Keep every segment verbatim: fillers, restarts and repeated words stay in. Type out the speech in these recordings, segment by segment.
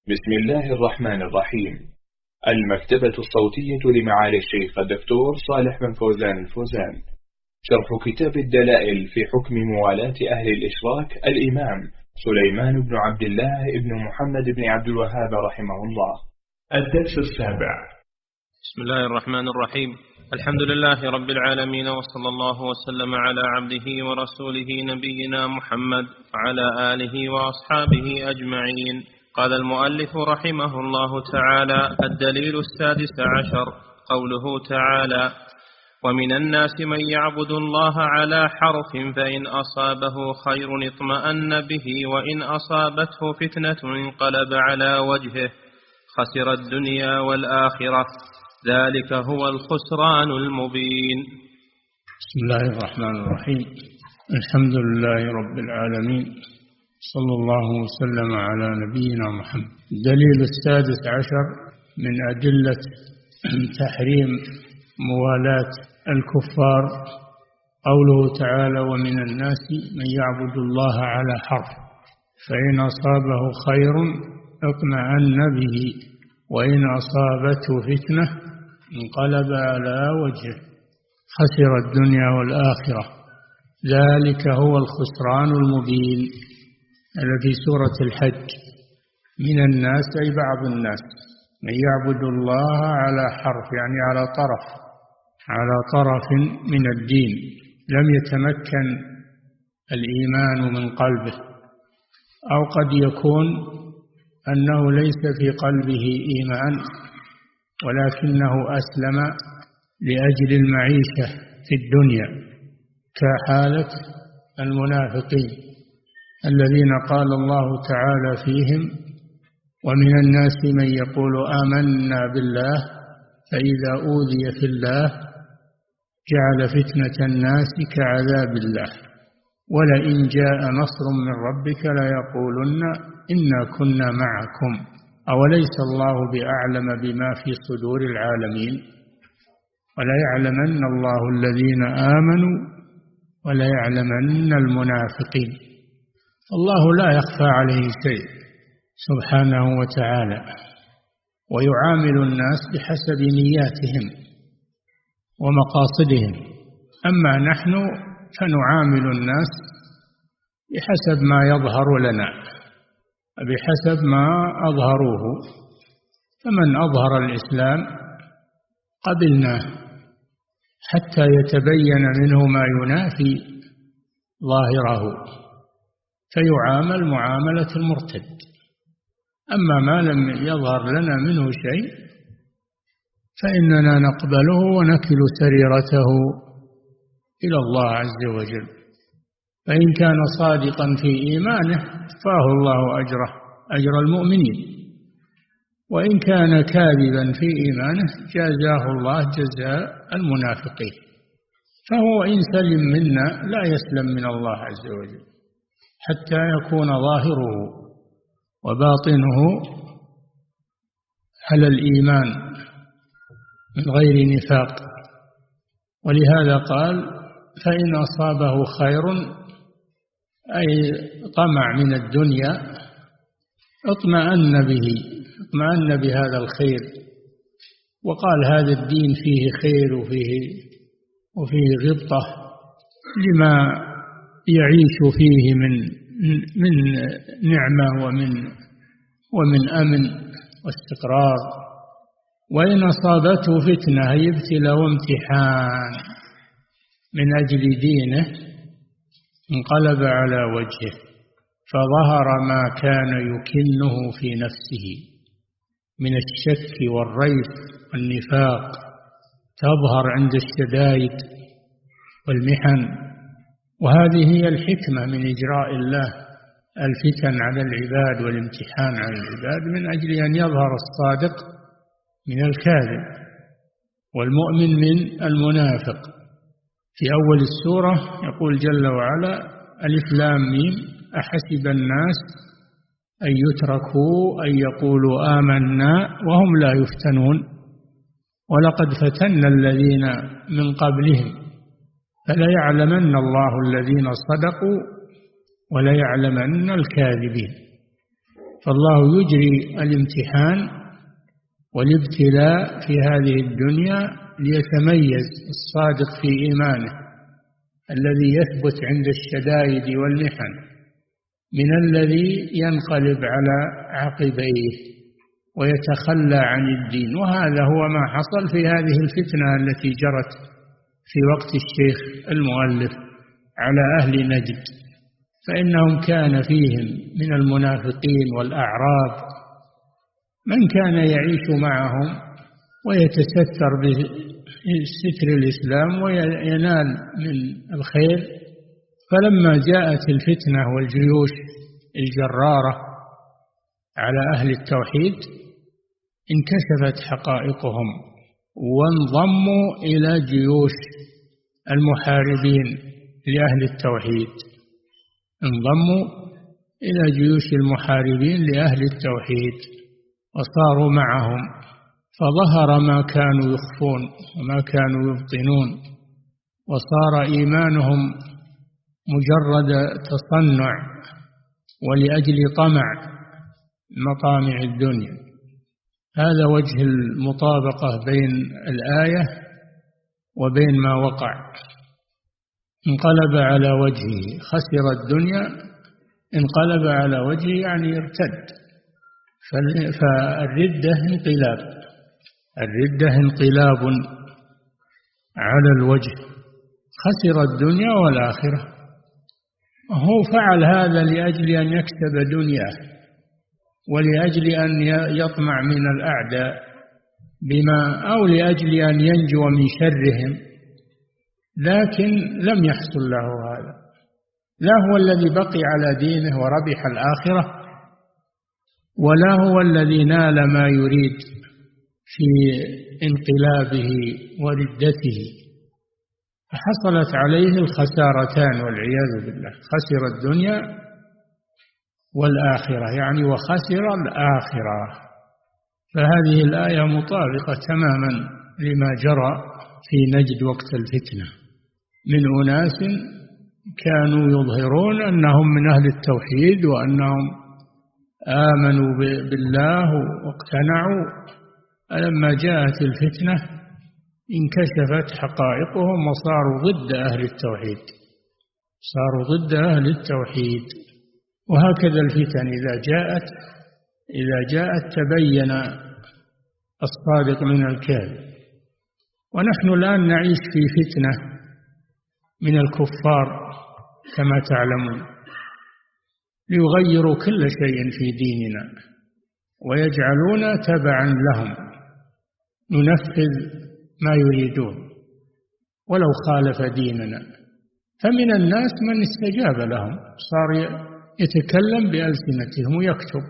بسم الله الرحمن الرحيم. المكتبة الصوتية لمعالي الشيخ الدكتور صالح بن فوزان الفوزان. شرح كتاب الدلائل في حكم موالاة أهل الإشراك الإمام سليمان بن عبد الله بن محمد بن عبد الوهاب رحمه الله. الدرس السابع. بسم الله الرحمن الرحيم. الحمد لله رب العالمين، وصلى الله وسلم على عبده ورسوله نبينا محمد وعلى آله وأصحابه أجمعين. قال المؤلف رحمه الله تعالى: الدليل السادس عشر قوله تعالى: ومن الناس من يعبد الله على حرف فإن أصابه خير اطمأن به وإن أصابته فتنة انقلب على وجهه خسر الدنيا والآخرة ذلك هو الخسران المبين. بسم الله الرحمن الرحيم. الحمد لله رب العالمين، صلى الله وسلم على نبينا محمد. الدليل السادس عشر من أدلة تحريم موالاة الكفار قوله تعالى: ومن الناس من يعبد الله على حرف فإن أصابه خير اطمأن به وإن أصابته فتنة انقلب على وجهه خسر الدنيا والآخرة ذلك هو الخسران المبين. الذي سورة الحج: من الناس أي بعض الناس، من يعبد الله على حرف يعني على طرف على طرف من الدين، لم يتمكن الإيمان من قلبه، أو قد يكون أنه ليس في قلبه إيمان ولكنه أسلم لأجل المعيشة في الدنيا، كحالة المنافقين الذين قال الله تعالى فيهم: ومن الناس من يقول آمنا بالله فإذا أوذي في الله جعل فتنة الناس كعذاب الله ولئن جاء نصر من ربك ليقولن إنا كنا معكم أوليس الله بأعلم بما في صدور العالمين وليعلمن الله الذين آمنوا وليعلمن المنافقين. الله لا يخفى عليه شيء سبحانه وتعالى، ويعامل الناس بحسب نياتهم ومقاصدهم، أما نحن فنعامل الناس بحسب ما يظهر لنا، بحسب ما أظهروه، فمن أظهر الإسلام قبلناه حتى يتبين منه ما ينافي ظاهره فيعامل معاملة المرتد. أما ما لم يظهر لنا منه شيء فإننا نقبله ونكل سريرته إلى الله عز وجل، فإن كان صادقا في إيمانه فاه الله أجره أجر المؤمنين، وإن كان كاذبا في إيمانه جازاه الله جزاء المنافقين. فهو إن سلم منا لا يسلم من الله عز وجل حتى يكون ظاهره وباطنه على الإيمان من غير نفاق. ولهذا قال: فإن أصابه خير أي طمع من الدنيا اطمأن به، اطمأن بهذا الخير، وقال هذا الدين فيه خير وفيه وفيه غبطة لما يعيش فيه من من نعمة ومن ومن أمن واستقرار. وإن أصابته فتنة أي ابتلاء وامتحان من أجل دينه انقلب على وجهه فظهر ما كان يكنه في نفسه من الشك والريب والنفاق، تظهر عند الشدائد والمحن. وهذه هي الحكمة من إجراء الله الفتن على العباد والامتحان على العباد، من أجل أن يظهر الصادق من الكاذب والمؤمن من المنافق. في أول السورة يقول جل وعلا: ألف لام ميم أحسب الناس أن يتركوا أن يقولوا آمنا وهم لا يفتنون ولقد فتنا الذين من قبلهم فليعلمن الله الذين صدقوا وليعلمن الكاذبين. فالله يجري الامتحان والابتلاء في هذه الدنيا ليتميز الصادق في إيمانه الذي يثبت عند الشدائد والمحن من الذي ينقلب على عقبيه ويتخلى عن الدين. وهذا هو ما حصل في هذه الفتنة التي جرت في وقت الشيخ المؤلف على أهل نجد، فإنهم كان فيهم من المنافقين والأعراب من كان يعيش معهم ويتستر بستر الإسلام وينال من الخير، فلما جاءت الفتنة والجيوش الجرارة على أهل التوحيد انكشفت حقائقهم وانضموا إلى جيوش المحاربين لأهل التوحيد، انضموا إلى جيوش المحاربين لأهل التوحيد وصاروا معهم، فظهر ما كانوا يخفون وما كانوا يبطنون، وصار إيمانهم مجرد تصنع ولأجل طمع مطامع الدنيا. هذا وجه المطابقة بين الآية وبين ما وقع. انقلب على وجهه، خسر الدنيا، انقلب على وجهه يعني ارتد. فالردة انقلاب، الردة انقلاب على الوجه، خسر الدنيا والآخرة. هو فعل هذا لأجل أن يكسب دنياه ولأجل أن يطمع من الأعداء بما أو لأجل أن ينجو من شرهم، لكن لم يحصل له هذا. لا هو الذي بقي على دينه وربح الآخرة، ولا هو الذي نال ما يريد في انقلابه وردته، فحصلت عليه الخسارتان والعياذ بالله، خسر الدنيا والآخرة يعني وخسر الآخرة. فهذه الآية مطابقة تماما لما جرى في نجد وقت الفتنة من أناس كانوا يظهرون أنهم من أهل التوحيد وأنهم آمنوا بالله واقتنعوا، لما جاءت الفتنة انكشفت حقائقهم وصاروا ضد أهل التوحيد، صاروا ضد أهل التوحيد. وهكذا الفتن إذا جاءت إذا جاءت تبين الصادق من الكاذب. ونحن الآن نعيش في فتنة من الكفار كما تعلمون، ليغيروا كل شيء في ديننا ويجعلون تبعا لهم، ننفذ ما يريدون ولو خالف ديننا. فمن الناس من استجاب لهم، صار يتكلم بألسنتهم ويكتب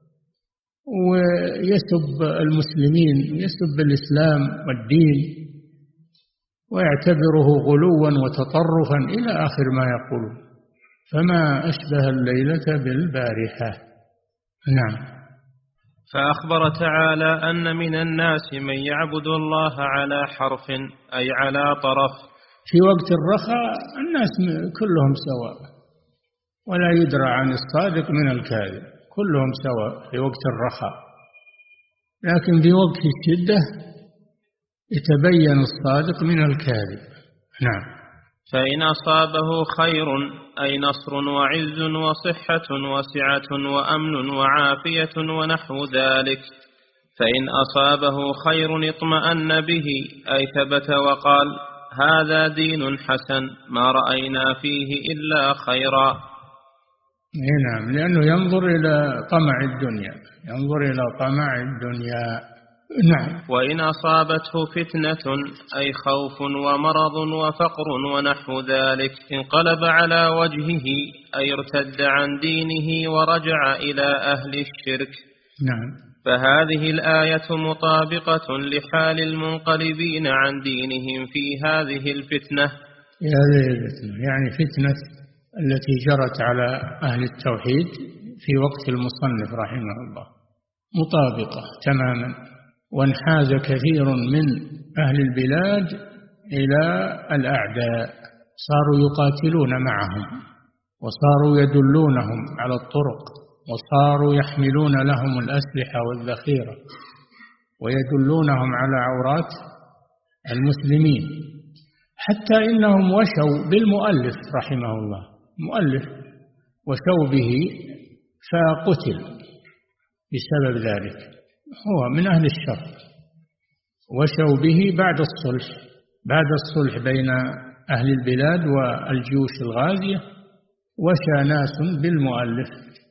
ويسب المسلمين ويسب الإسلام والدين ويعتبره غلوا وتطرفا إلى آخر ما يقولون. فما أشبه الليلة بالبارحة. نعم. فأخبر تعالى أن من الناس من يعبد الله على حرف أي على طرف. في وقت الرخاء الناس كلهم سواء، ولا يدرى عن الصادق من الكاذب، كلهم سواء في وقت الرخاء، لكن في وقت الشدة يتبين الصادق من الكاذب. نعم. فإن أصابه خير أي نصر وعز وصحة وسعة وأمن وعافية ونحو ذلك، فإن أصابه خير اطمأن به أي ثبت وقال هذا دين حسن ما رأينا فيه إلا خيرا. نعم، لأنه ينظر إلى طمع الدنيا، ينظر إلى طمع الدنيا. نعم. وإن أصابته فتنة أي خوف ومرض وفقر ونحو ذلك انقلب على وجهه أي ارتد عن دينه ورجع إلى أهل الشرك. نعم. فهذه الآية مطابقة لحال المنقلبين عن دينهم في هذه الفتنة. في هذه الفتنة يعني فتنة التي جرت على أهل التوحيد في وقت المصنف رحمه الله، مطابقة تماما. وانحاز كثير من أهل البلاد إلى الأعداء، صاروا يقاتلون معهم وصاروا يدلونهم على الطرق وصاروا يحملون لهم الأسلحة والذخيرة ويدلونهم على عورات المسلمين، حتى إنهم وشوا بالمؤلف رحمه الله، مؤلف وشوا به فقتل بسبب ذلك، هو من أهل الشر. وشوا به بعد الصلح، بعد الصلح بين أهل البلاد والجيوش الغازية، وشى ناس بالمؤلف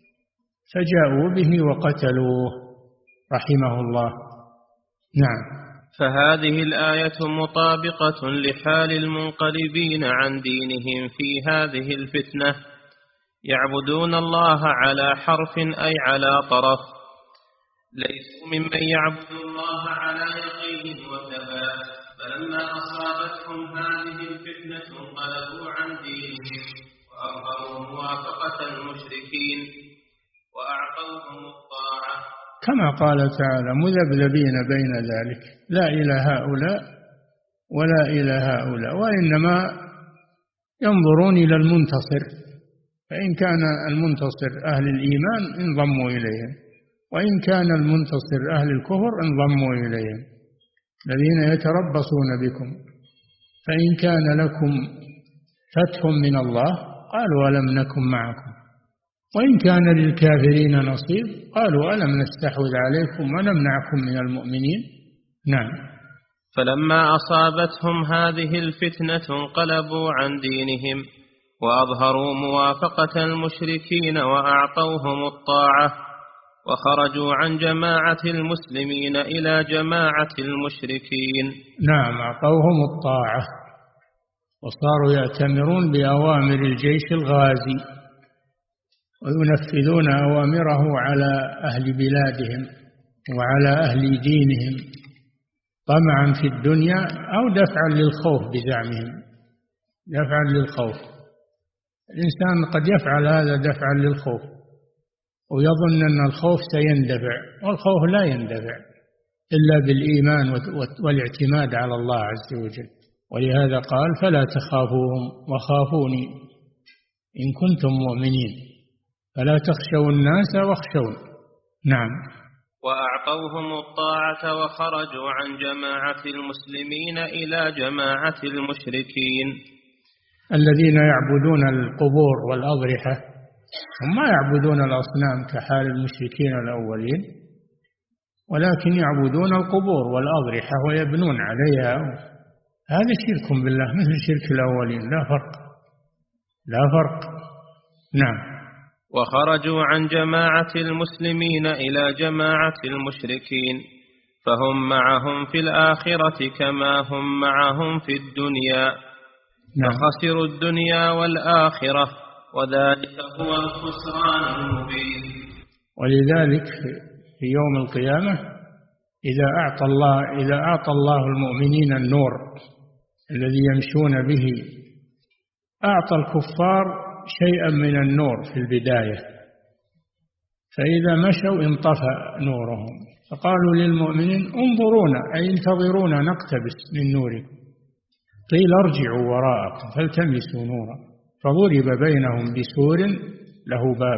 فجاءوا به وقتلوه رحمه الله. نعم. فهذه الآية مطابقة لحال المنقلبين عن دينهم في هذه الفتنة، يعبدون الله على حرف أي على طرف، ليسوا ممن يعبد الله على يقين وثبات. فلما أصابتهم هذه الفتنة انقلبوا عن دينهم وأظهروا موافقة المشركين وأعطوهم الطاعة، كما قال تعالى: مذبذبين بين ذلك، لا إلى هؤلاء ولا إلى هؤلاء، وإنما ينظرون إلى المنتصر، فإن كان المنتصر أهل الإيمان انضموا إليهم، وإن كان المنتصر أهل الكفر انضموا إليهم، الذين يتربصون بكم، فإن كان لكم فتح من الله قالوا ألم نكن معكم، وإن كان للكافرين نصيب قالوا ألم نستحوذ عليكم ونمنعكم من المؤمنين. نعم. فلما أصابتهم هذه الفتنة انقلبوا عن دينهم وأظهروا موافقة المشركين وأعطوهم الطاعة، وخرجوا عن جماعة المسلمين إلى جماعة المشركين. نعم، أعطوهم الطاعة وصاروا يأتمرون بأوامر الجيش الغازي وينفذون أوامره على أهل بلادهم وعلى أهل دينهم، طمعا في الدنيا أو دفعا للخوف بزعمهم، دفعا للخوف. الإنسان قد يفعل هذا دفعا للخوف ويظن أن الخوف سيندفع، والخوف لا يندفع إلا بالإيمان والاعتماد على الله عز وجل. ولهذا قال: فلا تخافوهم وخافوني إن كنتم مؤمنين، فلا تخشوا الناس واخشون. نعم. وأعطوهم الطاعة وخرجوا عن جماعة المسلمين إلى جماعة المشركين الذين يعبدون القبور والأضرحة، هم ما يعبدون الأصنام كحال المشركين الأولين، ولكن يعبدون القبور والأضرحة ويبنون عليها. هذا شرك بالله مثل شرك الأولين، لا فرق، لا فرق. نعم. وخرجوا عن جماعة المسلمين إلى جماعة المشركين، فهم معهم في الآخرة كما هم معهم في الدنيا. نعم. فخسروا الدنيا والآخرة، وذلك هو الخسران المبين. ولذلك في يوم القيامة إذا أعطى الله إذا أعطى الله المؤمنين النور الذي يمشون به، أعطى الكفار شيئا من النور في البداية، فإذا مشوا انطفأ نورهم، فقالوا للمؤمنين: انظرونا، أي انتظرونا نقتبس من نوركم. قيل: ارجعوا وراءكم فالتمسوا نورا، فضرب بينهم بسور له باب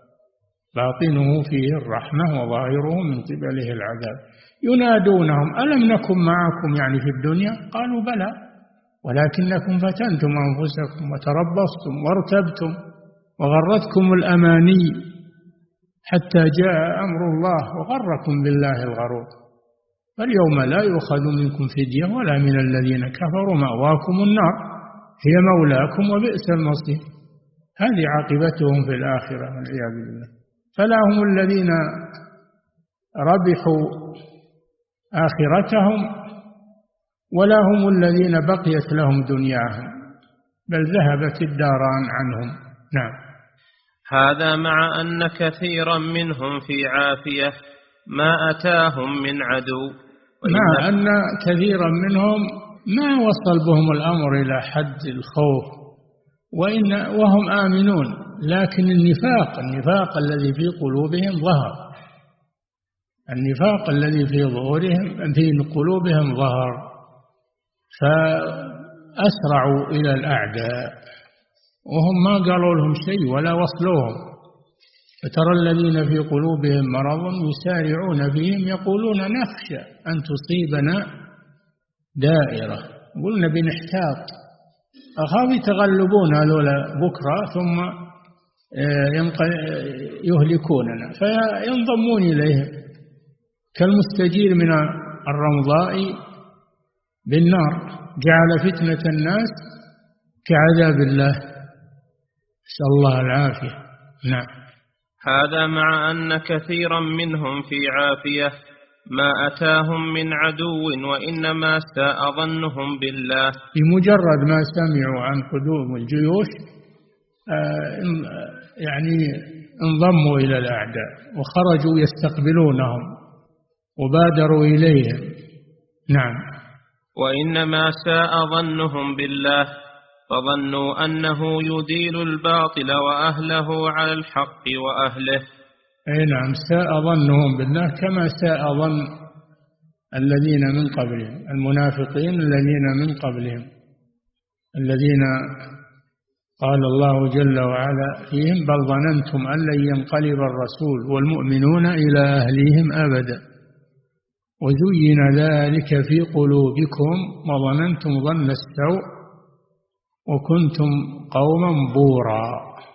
باطنه فيه الرحمة وظاهره من قبله العذاب، ينادونهم: ألم نكن معكم، يعني في الدنيا؟ قالوا: بلى، ولكنكم فتنتم أنفسكم وتربصتم وارتبتم وغرتكم الأماني حتى جاء أمر الله وغركم بالله الغرور، فاليوم لا يؤخذ منكم فدية ولا من الذين كفروا، مأواكم النار هي مولاكم وبئس المصير. هذه عاقبتهم في الآخرة والعياذ بالله. فلا هم الذين ربحوا آخرتهم ولا هم الذين بقيت لهم دنياهم، بل ذهبت الداران عنهم. نعم. هذا مع أن كثيرا منهم في عافية ما أتاهم من عدو، مع أن كثيرا منهم ما وصل بهم الأمر إلى حد الخوف وإن وهم آمنون، لكن النفاق النفاق الذي في قلوبهم ظهر، النفاق الذي في ظهورهم في قلوبهم ظهر، فأسرعوا إلى الأعداء وهم ما قالوا لهم شيء ولا وصلوهم، فترى الذين في قلوبهم مرض يسارعون فيهم يقولون نخشى أن تصيبنا دائرة، قلنا بنحتاط، أخاف يتغلبون هذولا بكرة ثم يهلكوننا فينضمون إليهم كالمستجير من الرمضاء بالنار، جعل فتنة الناس كعذاب الله، نسأل الله العافية. نعم. هذا مع أن كثيرا منهم في عافية ما أتاهم من عدو وإنما ساء ظنهم بالله. بمجرد ما سمعوا عن قدوم الجيوش يعني انضموا إلى الأعداء وخرجوا يستقبلونهم وبادروا إليهم. نعم. وإنما ساء ظنهم بالله فظنوا أنه يديل الباطل وأهله على الحق وأهله. أي نعم، ساء ظنهم بالله كما ساء ظن الذين من قبلهم، المنافقين الذين من قبلهم، الذين قال الله جل وعلا فيهم بل ظننتم أن لن ينقلب الرسول والمؤمنون إلى أهليهم أبدا وزين ذلك في قلوبكم وظننتم ظن السوء وكنتم قوما بورا،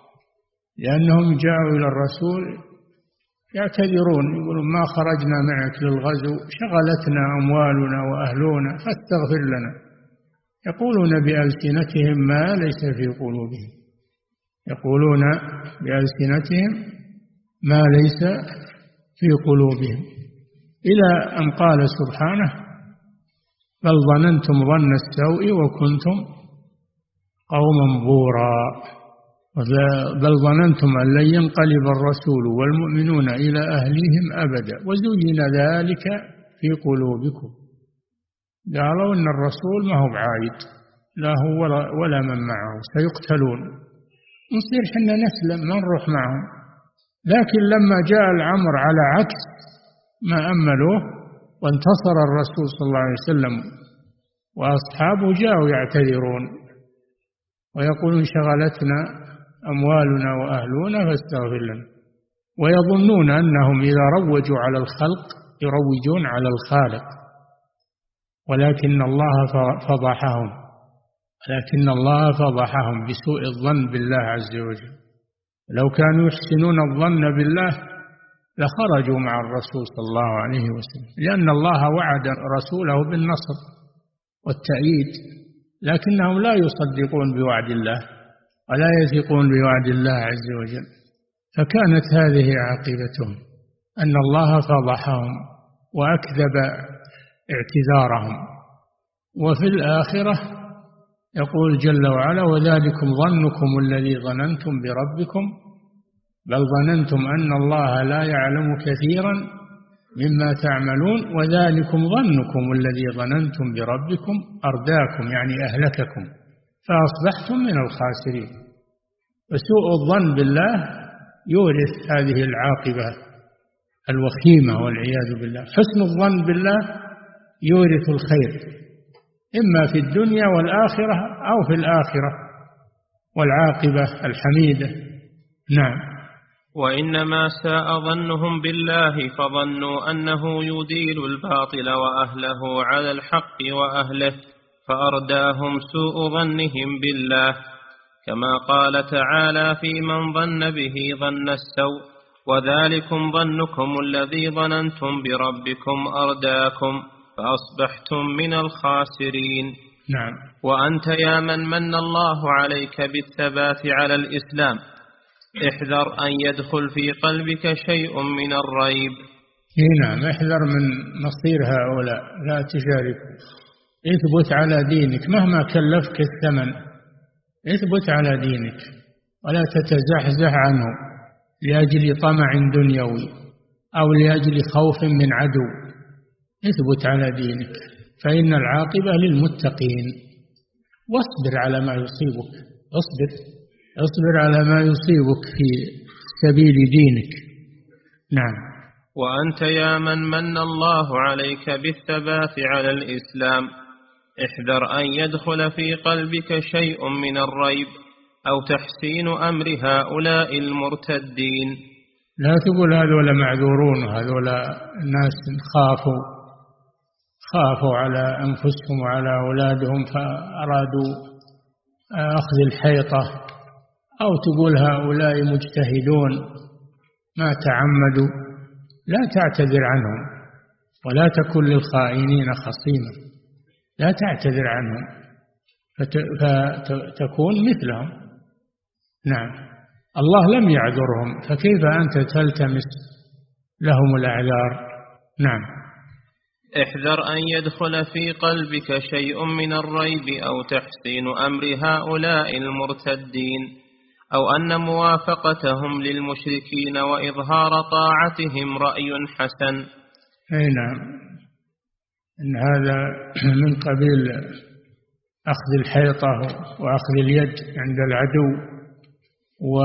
لأنهم جاءوا إلى الرسول يعتذرون يقولون ما خرجنا معك للغزو، شغلتنا أموالنا وأهلنا فاستغفر لنا، يقولون بألسنتهم ما ليس في قلوبهم، يقولون بألسنتهم ما ليس في قلوبهم، إلى أن قال سبحانه بل ظننتم ظن السوء وكنتم قوما بورا، بل ظننتم أن لن ينقلب الرسول والمؤمنون إلى أهليهم أبدا وزين ذلك في قلوبكم. قالوا إن الرسول ما هو بعايد، لا هو ولا من معه، سيقتلون، نصير حنا نسلم ما نروح معهم. لكن لما جاء الأمر على عكس ما أملوه وانتصر الرسول صلى الله عليه وسلم وأصحابه جاءوا يعتذرون ويقولون شغلتنا أموالنا وأهلنا فاستغفر لنا، ويظنون أنهم إذا روجوا على الخلق يروجون على الخالق، ولكن الله فضحهم لكن الله فضحهم بسوء الظن بالله عز وجل. لو كانوا يحسنون الظن بالله لخرجوا مع الرسول صلى الله عليه وسلم، لأن الله وعد رسوله بالنصر والتأييد، لكنهم لا يصدقون بوعد الله ولا يثقون بوعد الله عز وجل، فكانت هذه عاقبتهم أن الله فضحهم وأكذب اعتذارهم. وفي الآخرة يقول جل وعلا وذلكم ظنكم الذي ظننتم بربكم بل ظننتم أن الله لا يعلم كثيرا مما تعملون وذلكم ظنكم الذي ظننتم بربكم أرداكم يعني أهلككم فأصبحتم من الخاسرين. وسوء الظن بالله يورث هذه العاقبة الوخيمة والعياذ بالله. حسن الظن بالله يورث الخير إما في الدنيا والآخرة أو في الآخرة والعاقبة الحميدة. نعم. وإنما ساء ظنهم بالله فظنوا أنه يديل الباطل وأهله على الحق وأهله فأرداهم سوء ظنهم بالله، كما قال تعالى في من ظن به ظن السوء وذلكم ظنكم الذي ظننتم بربكم أرداكم فأصبحتم من الخاسرين. نعم. وأنت يا من من الله عليك بالثبات على الإسلام احذر أن يدخل في قلبك شيء من الريب. نعم، احذر من مصير هؤلاء، لا تشارك، اثبت على دينك مهما كلفك الثمن، اثبت على دينك ولا تتزحزح عنه لأجل طمع دنيوي أو لأجل خوف من عدو، اثبت على دينك فإن العاقبة للمتقين. واصبر على ما يصيبك، اصبر اصبر على ما يصيبك في سبيل دينك. نعم. وأنت يا من من الله عليك بالثبات على الإسلام احذر أن يدخل في قلبك شيء من الريب أو تحسين أمر هؤلاء المرتدين، لا تقول هذولا معذورون وهذولا الناس خافوا خافوا على أنفسهم وعلى أولادهم فأرادوا أخذ الحيطة، أو تقول هؤلاء مجتهدون ما تعمدوا. لا تعتذر عنهم ولا تكن للخائنين خصيما، لا تعتذر عنهم فتكون مثلهم. نعم، الله لم يعذرهم، فكيف أنت تلتمس لهم الأعذار؟ نعم. احذر أن يدخل في قلبك شيء من الريب أو تحسين أمر هؤلاء المرتدين، أو أن موافقتهم للمشركين وإظهار طاعتهم رأي حسن. أي نعم، إن هذا من قبيل أخذ الحيطة وأخذ اليد عند العدو، و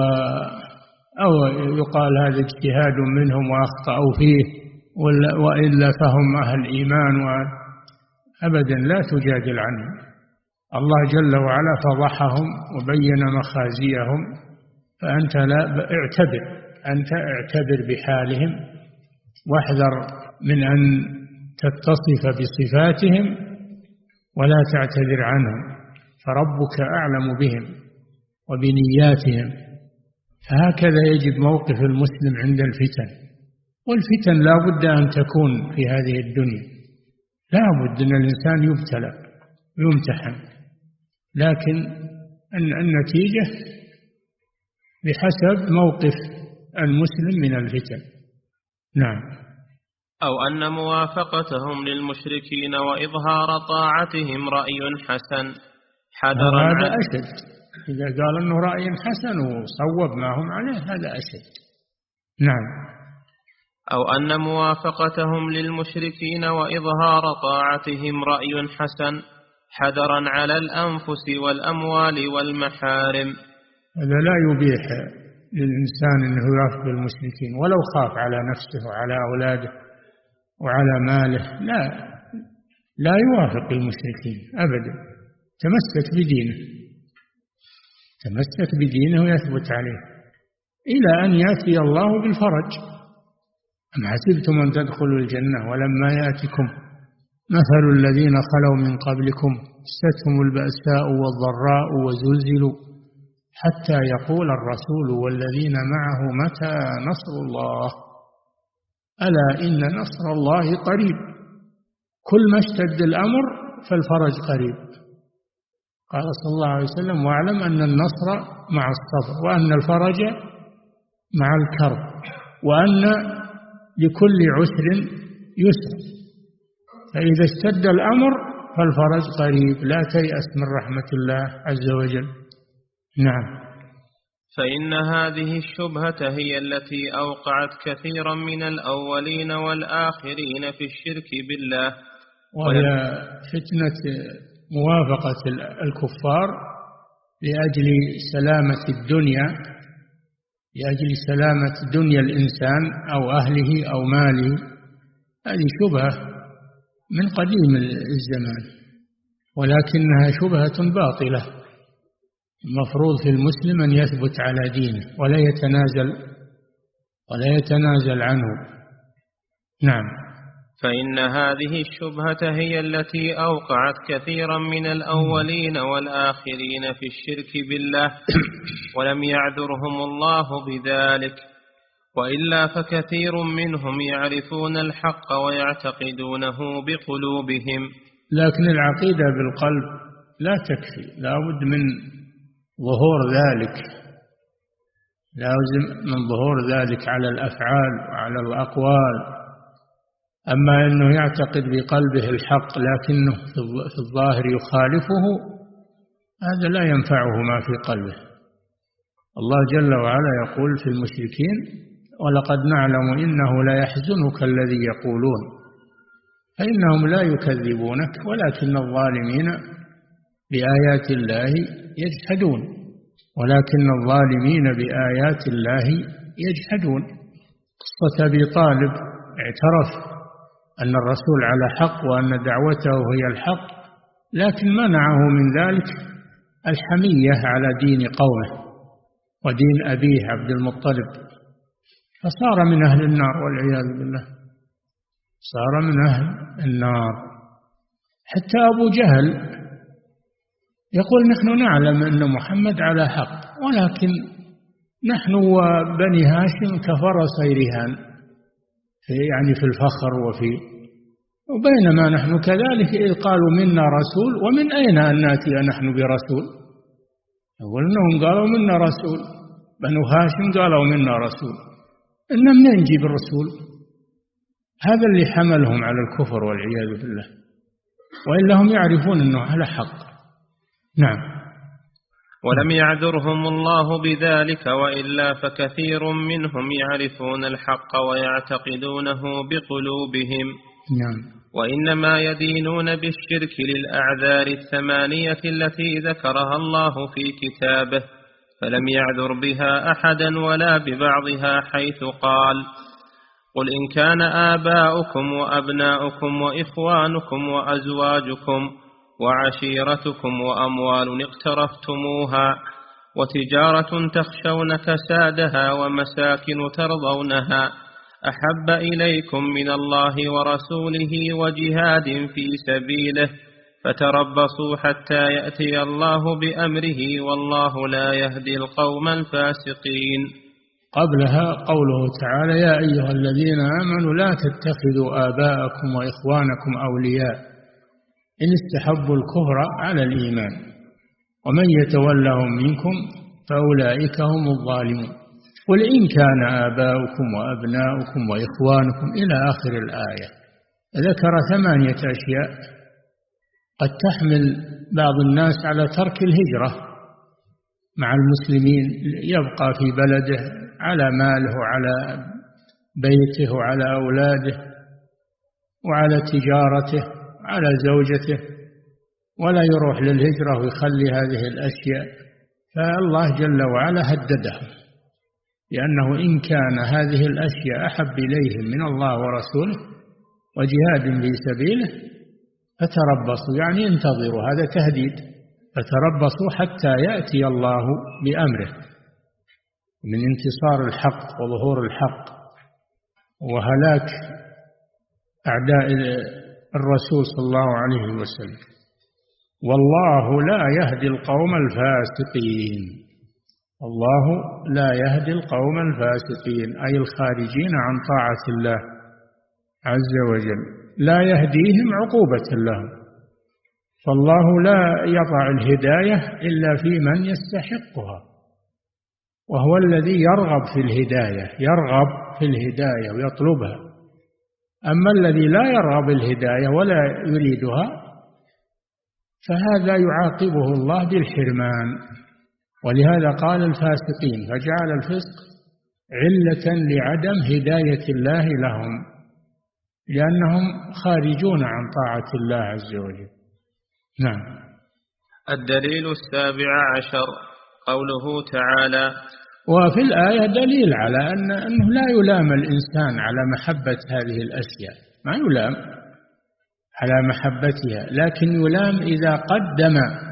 أو يقال هذا اجتهاد منهم وأخطأوا فيه، وإلا فهم أهل إيمان. أبدا لا تجادل عنهم، الله جل وعلا فضحهم وبين مخازيهم، فأنت لا اعتبر أنت اعتبر بحالهم، واحذر من أن تتصف بصفاتهم ولا تعتذر عنهم، فربك أعلم بهم وبنياتهم. فهكذا يجب موقف المسلم عند الفتن، والفتن لا بد أن تكون في هذه الدنيا، لا بد أن الإنسان يبتلى ويمتحن، لكن النتيجة بحسب موقف المسلم من الفتن. نعم. أو أن موافقتهم للمشركين وإظهار طاعتهم رأي حسن حذرا. هذا أشد، إذا قال أنه رأي حسن وصوب ما هم عليه هذا أشد. نعم. أو أن موافقتهم للمشركين وإظهار طاعتهم رأي حسن حذرا على الأنفس والأموال والمحارم. هذا لا يبيح للإنسان أنه يوافق المشركين ولو خاف على نفسه وعلى أولاده وعلى ماله، لا لا يوافق المشركين أبدا. تمسك بدينه تمسك بدينه ويثبت عليه إلى أن يأتي الله بالفرج. أم حسبتم أن تدخلوا الجنة ولما يأتكم مثل الذين خلوا من قبلكم مستهم البأساء والضراء وزلزلوا حتى يقول الرسول والذين معه متى نصر الله ألا إن نصر الله قريب. كل ما اشتد الأمر فالفرج قريب. قال صلى الله عليه وسلم واعلم أن النصر مع الصبر وأن الفرج مع الكرب وأن لكل عسر يسر. فإذا اشتد الأمر فالفرج قريب، لا تيأس من رحمة الله عز وجل. نعم. فإن هذه الشبهة هي التي أوقعت كثيرا من الأولين والآخرين في الشرك بالله، وهي فتنة موافقة الكفار لأجل سلامة الدنيا، لأجل سلامة دنيا الإنسان أو أهله أو ماله. هذه شبهة من قديم الزمان، ولكنها شبهة باطلة. المفروض في المسلم أن يثبت على دينه ولا يتنازل ولا يتنازل عنه. نعم. فإن هذه الشبهة هي التي أوقعت كثيرا من الأولين والآخرين في الشرك بالله ولم يعذرهم الله بذلك، وإلا فكثير منهم يعرفون الحق ويعتقدونه بقلوبهم. لكن العقيدة بالقلب لا تكفي، لا بد من ظهور ذلك، لازم من ظهور ذلك على الأفعال وعلى الأقوال. أما أنه يعتقد بقلبه الحق لكنه في الظاهر يخالفه، هذا لا ينفعه ما في قلبه. الله جل وعلا يقول في المشركين ولقد نعلم إنه لا يحزنك الذي يقولون، فإنهم لا يكذبونك ولكن الظالمين بآيات الله يجحدون ولكن الظالمين بآيات الله يجحدون. قصة أبي طالب اعترف أن الرسول على حق وأن دعوته هي الحق، لكن منعه من ذلك الحمية على دين قومه ودين أبيه عبد المطلب. فصار من أهل النار والعياذ بالله، صار من أهل النار. حتى أبو جهل يقول نحن نعلم أن محمد على حق، ولكن نحن وبني هاشم كفرسي رهان، يعني في الفخر وفي وبينما نحن كذلك إذ قالوا منا رسول ومن أين أن نأتي نحن برسول. يقول إنهم قالوا منا رسول، بنو هاشم قالوا منا رسول، إننا منين نجيب الرسول؟ هذا اللي حملهم على الكفر والعياذ بالله، وإلا هم يعرفون أنه على حق. نعم. ولم يعذرهم الله بذلك، وإلا فكثير منهم يعرفون الحق ويعتقدونه بقلوبهم. نعم. وإنما يدينون بالشرك للأعذار الثمانية التي ذكرها الله في كتابه، فلم يعذر بها أحدا ولا ببعضها، حيث قال: قل إن كان آباؤكم وأبناؤكم وإخوانكم وأزواجكم وعشيرتكم وأموال اقترفتموها وتجارة تخشون كسادها ومساكن ترضونها أحب إليكم من الله ورسوله وجهاد في سبيله فتربصوا حتى يأتي الله بأمره والله لا يهدي القوم الفاسقين. قبلها قوله تعالى: يا أيها الذين آمنوا لا تتخذوا آباءكم وإخوانكم أولياء إن استحبوا الكفر على الإيمان ومن يتولهم منكم فأولئك هم الظالمون. قل إن كان آباؤكم وأبناؤكم وإخوانكم إلى آخر الآية. ذكر ثمانية أشياء قد تحمل بعض الناس على ترك الهجرة مع المسلمين، يبقى في بلده على ماله وعلى بيته وعلى أولاده وعلى تجارته وعلى زوجته، ولا يروح للهجرة ويخلي هذه الأشياء. فالله جل وعلا هددهم لأنه إن كان هذه الأشياء أحب إليهم من الله ورسوله وجهاد في سبيله فتربصوا، يعني انتظروا، هذا تهديد، فتربصوا حتى يأتي الله بأمره من انتصار الحق وظهور الحق وهلاك أعداء الرسول صلى الله عليه وسلم. والله لا يهدي القوم الفاسقين. الله لا يهدي القوم الفاسقين، أي الخارجين عن طاعة الله عز وجل، لا يهديهم عقوبة لهم. فالله لا يضع الهداية إلا في من يستحقها، وهو الذي يرغب في الهداية، يرغب في الهداية ويطلبها. أما الذي لا يرغب الهداية ولا يريدها فهذا يعاقبه الله بالحرمان. ولهذا قال الفاسقين، فجعل الفسق علة لعدم هداية الله لهم، لأنهم خارجون عن طاعة الله عز وجل. نعم. الدليل السابع عشر قوله تعالى: وفي الآية دليل على أن أنه لا يلام الإنسان على محبة هذه الأشياء، ما يلام على محبتها، لكن يلام إذا قدم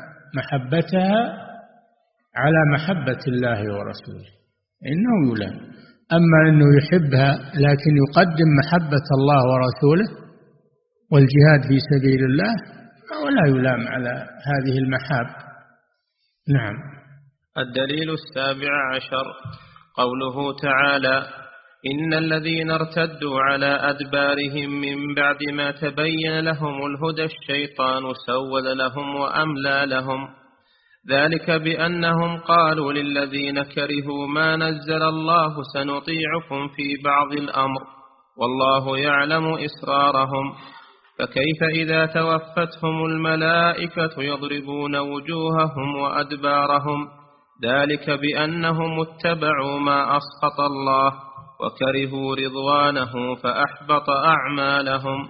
محبتها على محبة الله ورسوله، إنه يلام. أما أنه يحبها لكن يقدم محبة الله ورسوله والجهاد في سبيل الله ولا يلام على هذه المحاب. نعم. الدليل السابع عشر قوله تعالى: إن الذين ارتدوا على أدبارهم من بعد ما تبين لهم الهدى الشيطان سول لهم وأملى لهم، ذلك بأنهم قالوا للذين كرهوا ما نزل الله سنطيعكم في بعض الأمر والله يعلم إسرارهم، فكيف إذا توفتهم الملائكة يضربون وجوههم وأدبارهم، ذلك بأنهم اتبعوا ما أسخط الله وكرهوا رضوانه فأحبط أعمالهم.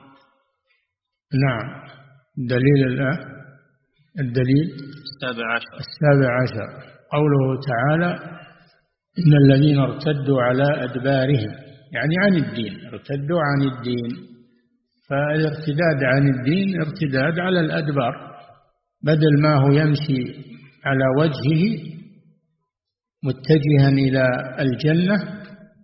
نعم. دليل الله الدليل السابع عشر السابع عشر قوله تعالى: إن الذين ارتدوا على أدبارهم، يعني عن الدين، ارتدوا عن الدين. فالارتداد عن الدين ارتداد على الأدبار، بدل ما هو يمشي على وجهه متجها إلى الجنة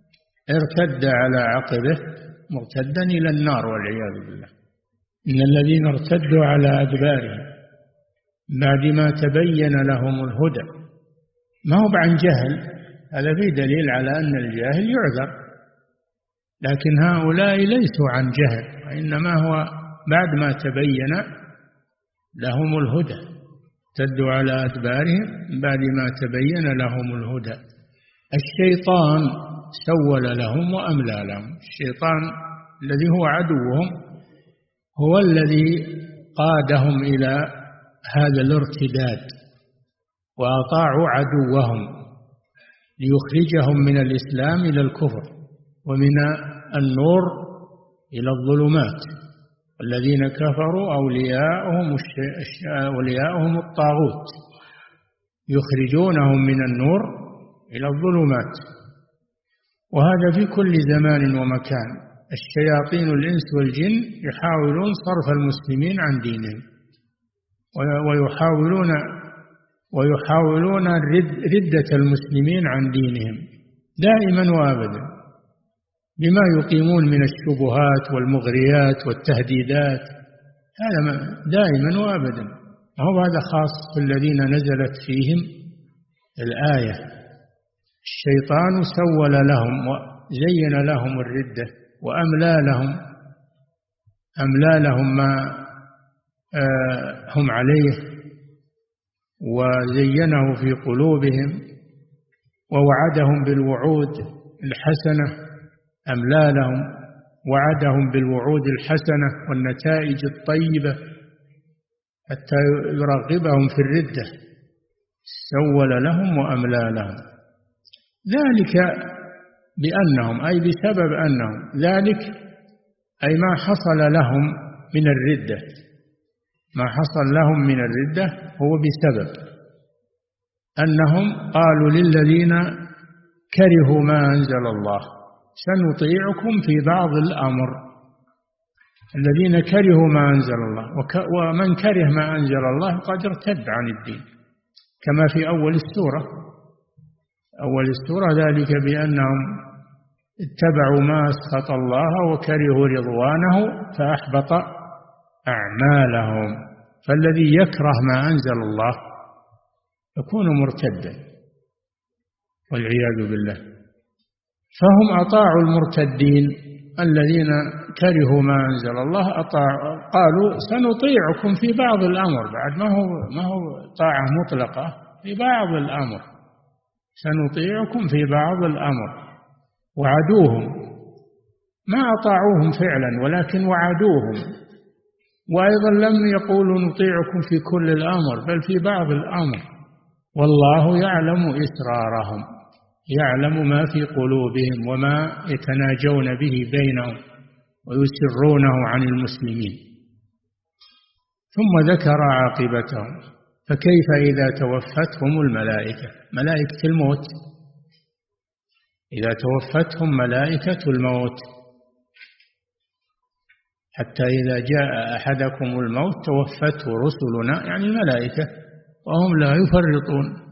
ارتد على عقبه مرتدا إلى النار والعياذ بالله. إن الذين ارتدوا على أدبارهم بعد ما تبين لهم الهدى، ما هو عن جهل، هذا فيه دليل على أن الجاهل يعذر، لكن هؤلاء ليسوا عن جهل، وإنما هو بعد ما تبين لهم الهدى، ارتدوا على أدبارهم بعد ما تبين لهم الهدى. الشيطان سول لهم وأملى لهم. الشيطان الذي هو عدوهم هو الذي قادهم إلى هذا الارتداد، وأطاعوا عدوهم ليخرجهم من الإسلام إلى الكفر، ومن النور إلى الظلمات. الذين كفروا أولياؤهم, أولياؤهم الطاغوت يخرجونهم من النور إلى الظلمات. وهذا في كل زمان ومكان. الشياطين الإنس والجن يحاولون صرف المسلمين عن دينهم، ويحاولون ويحاولون ردة المسلمين عن دينهم دائما وابدا، بما يقيمون من الشبهات والمغريات والتهديدات، هذا دائما وابدا. وهو هذا خاص بالذين نزلت فيهم الآية. الشيطان سول لهم وزين لهم الردة وأملى لهم أملى لهم ما هم عليه، وزينه في قلوبهم، ووعدهم بالوعود الحسنة. أملى لهم وعدهم بالوعود الحسنة والنتائج الطيبة حتى يرغبهم في الردة. سول لهم وأملى لهم، ذلك بأنهم، أي بسبب أنهم، ذلك أي ما حصل لهم من الردة، ما حصل لهم من الردة هو بسبب أنهم قالوا للذين كرهوا ما أنزل الله سنطيعكم في بعض الأمر. الذين كرهوا ما أنزل الله، ومن كره ما أنزل الله قد ارتد عن الدين، كما في أول السورة. أول السورة ذلك بأنهم اتبعوا ما أسخط الله وكرهوا رضوانه فأحبط أعمالهم. فالذي يكره ما أنزل الله يكون مرتدا والعياذ بالله. فهم أطاعوا المرتدين الذين كرهوا ما أنزل الله، أطاعوا قالوا سنطيعكم في بعض الأمر، بعد ما هو ما هو طاعة مطلقة، في بعض الأمر سنطيعكم في بعض الأمر. وعدوهم، ما أطاعوهم فعلا ولكن وعدوهم. وأيضا لم يقولوا نطيعكم في كل الأمر، بل في بعض الأمر. والله يعلم إسرارهم، يعلم ما في قلوبهم وما يتناجون به بينهم ويسرونه عن المسلمين. ثم ذكر عاقبتهم، فكيف إذا توفتهم الملائكة، ملائكة الموت، إذا توفتهم ملائكة الموت، حتى إذا جاء أحدكم الموت توفته رسلنا، يعني الملائكة، وهم لا يفرطون.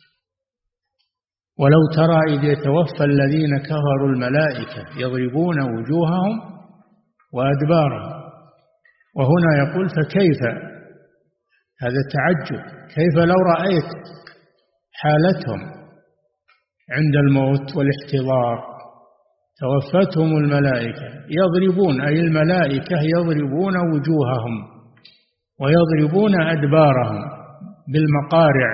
ولو ترى إذ يتوفى الذين كفروا الملائكة يضربون وجوههم وأدبارهم. وهنا يقول فكيف، هذا تعجب، كيف لو رأيت حالتهم عند الموت والاحتضار. توفتهم الملائكة يضربون، أي الملائكة يضربون وجوههم ويضربون أدبارهم بالمقارع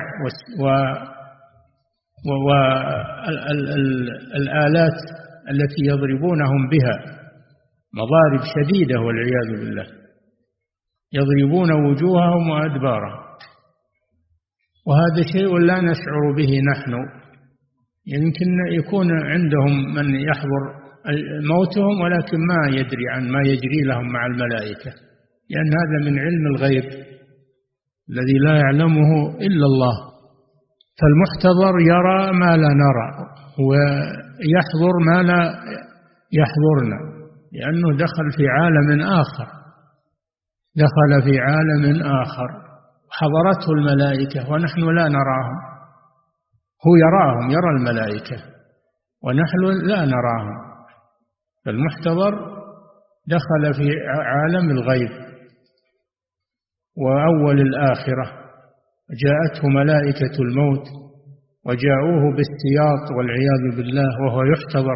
والآلات التي يضربونهم بها، مضارب شديدة والعياذ بالله. يضربون وجوههم وأدبارهم، وهذا شيء لا نشعر به نحن. يمكن يكون عندهم من يحضر موتهم ولكن ما يدري عن ما يجري لهم مع الملائكة، لأن هذا من علم الغيب الذي لا يعلمه إلا الله. فالمحتضر يرى ما لا نرى ويحضر ما لا يحضرنا، لأنه دخل في عالم آخر، دخل في عالم آخر حضرته الملائكة ونحن لا نراهم. هو يراهم، يرى الملائكة ونحن لا نراهم. فالمحتضر دخل في عالم الغيب وأول الآخرة، جاءته ملائكة الموت وجاءوه بالسياط والعياذ بالله وهو يحتضر،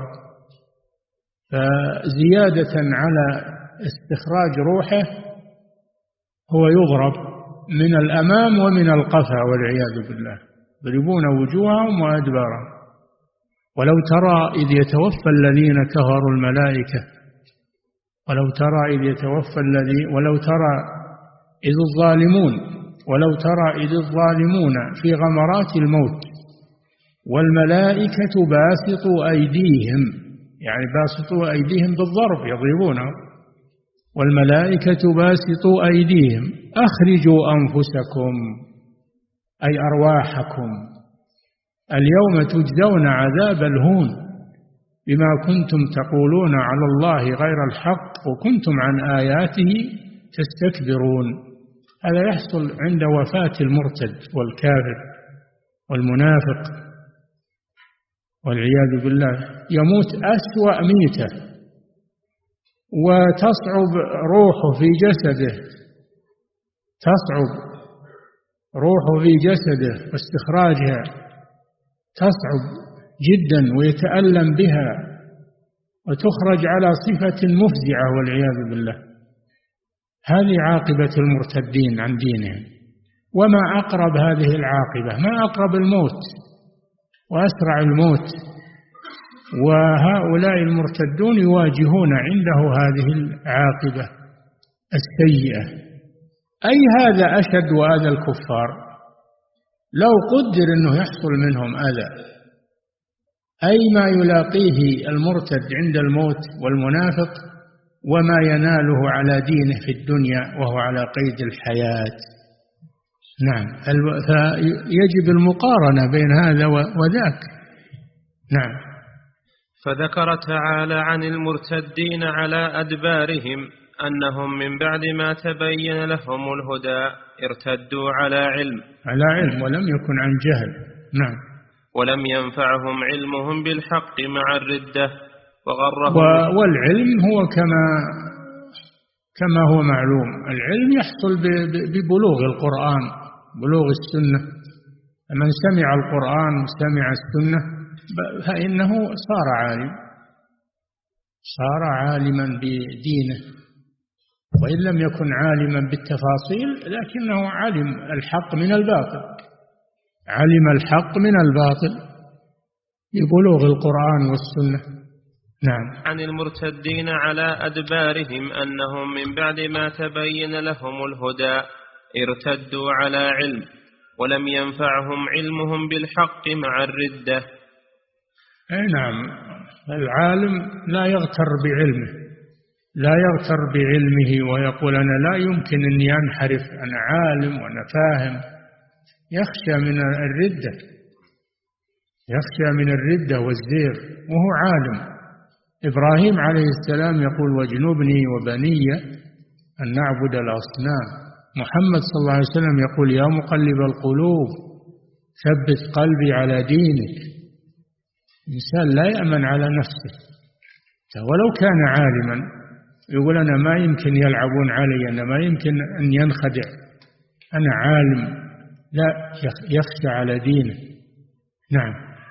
فزيادة على استخراج روحه هو يضرب من الأمام ومن القفا والعياذ بالله، يضربون وجوههم وأدبارهم. ولو ترى إذ يتوفى الذين كفروا الملائكة ولو ترى إذ يتوفى الذي ولو ترى إذ الظالمون ولو ترى إذ الظالمون في غمرات الموت والملائكة باسطوا أيديهم، يعني باسطوا أيديهم بالضرب يضربونهم، والملائكة باسطوا أيديهم أخرجوا أنفسكم أي أرواحكم اليوم تجزون عذاب الهون بما كنتم تقولون على الله غير الحق وكنتم عن آياته تستكبرون. هذا يحصل عند وفاة المرتد والكافر والمنافق والعياذ بالله، يموت أسوأ ميتة وتصعب روحه في جسده، تصعب روحه في جسده واستخراجها تصعب جدا ويتألم بها وتخرج على صفة مفزعة والعياذ بالله. هذه عاقبة المرتدين عن دينهم. وما أقرب هذه العاقبة، ما أقرب الموت وأسرع الموت، وهؤلاء المرتدون يواجهون عنده هذه العاقبة السيئة. أي هذا أشد وأذى الكفار لو قدر أنه يحصل منهم أذى، أي ما يلاقيه المرتد عند الموت والمنافق وما يناله على دينه في الدنيا وهو على قيد الحياة. نعم، فيجب المقارنة بين هذا وذاك. نعم. فذكر تعالى عن المرتدين على أدبارهم أنهم من بعد ما تبين لهم الهدى ارتدوا على علم على علم ولم يكن عن جهل. نعم. ولم ينفعهم علمهم بالحق مع الردة وغرهم. والعلم هو كما كما هو معلوم، العلم يحصل ببلوغ القرآن، بلوغ السنة. من سمع القرآن وسمع السنة فإنه صار عالم، صار عالما بدينه، وإن لم يكن عالما بالتفاصيل لكنه علم الحق من الباطل، علم الحق من الباطل ببلوغ القرآن والسنة. نعم. عن المرتدين على أدبارهم أنهم من بعد ما تبين لهم الهدى ارتدوا على علم ولم ينفعهم علمهم بالحق مع الردة. أي نعم، العالم لا يغتر بعلمه، لا يغتر بعلمه ويقول أنا لا يمكن أني أنحرف، أنا عالم وأنا فاهم. يخشى من الردة، يخشى من الردة والزيغ وهو عالم. إبراهيم عليه السلام يقول واجنبني وبني أن نعبد الأصنام. محمد صلى الله عليه وسلم يقول يا مقلب القلوب ثبت قلبي على دينك. الإنسان لا يأمن على نفسه ولو كان عالما، يقول أنا ما يمكن يلعبون علي، أنا ما يمكن أن ينخدع، أنا عالم. لا، يخشى على دينه. نعم.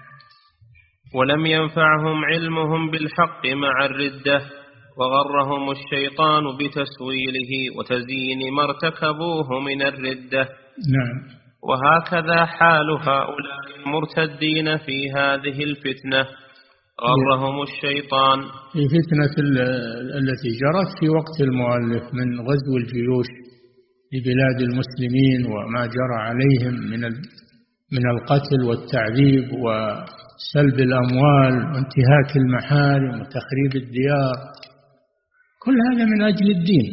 ولم ينفعهم علمهم بالحق مع الردة وغرهم الشيطان بتسويله وتزيين ما ارتكبوه من الردة. نعم. وهكذا حال هؤلاء المرتدين في هذه الفتنة، غرهم الشيطان في فتنة التي جرت في وقت المؤلف من غزو الجيوش لبلاد المسلمين وما جرى عليهم من من القتل والتعذيب وسلب الأموال وانتهاك المحارم وتخريب الديار، كل هذا من أجل الدين.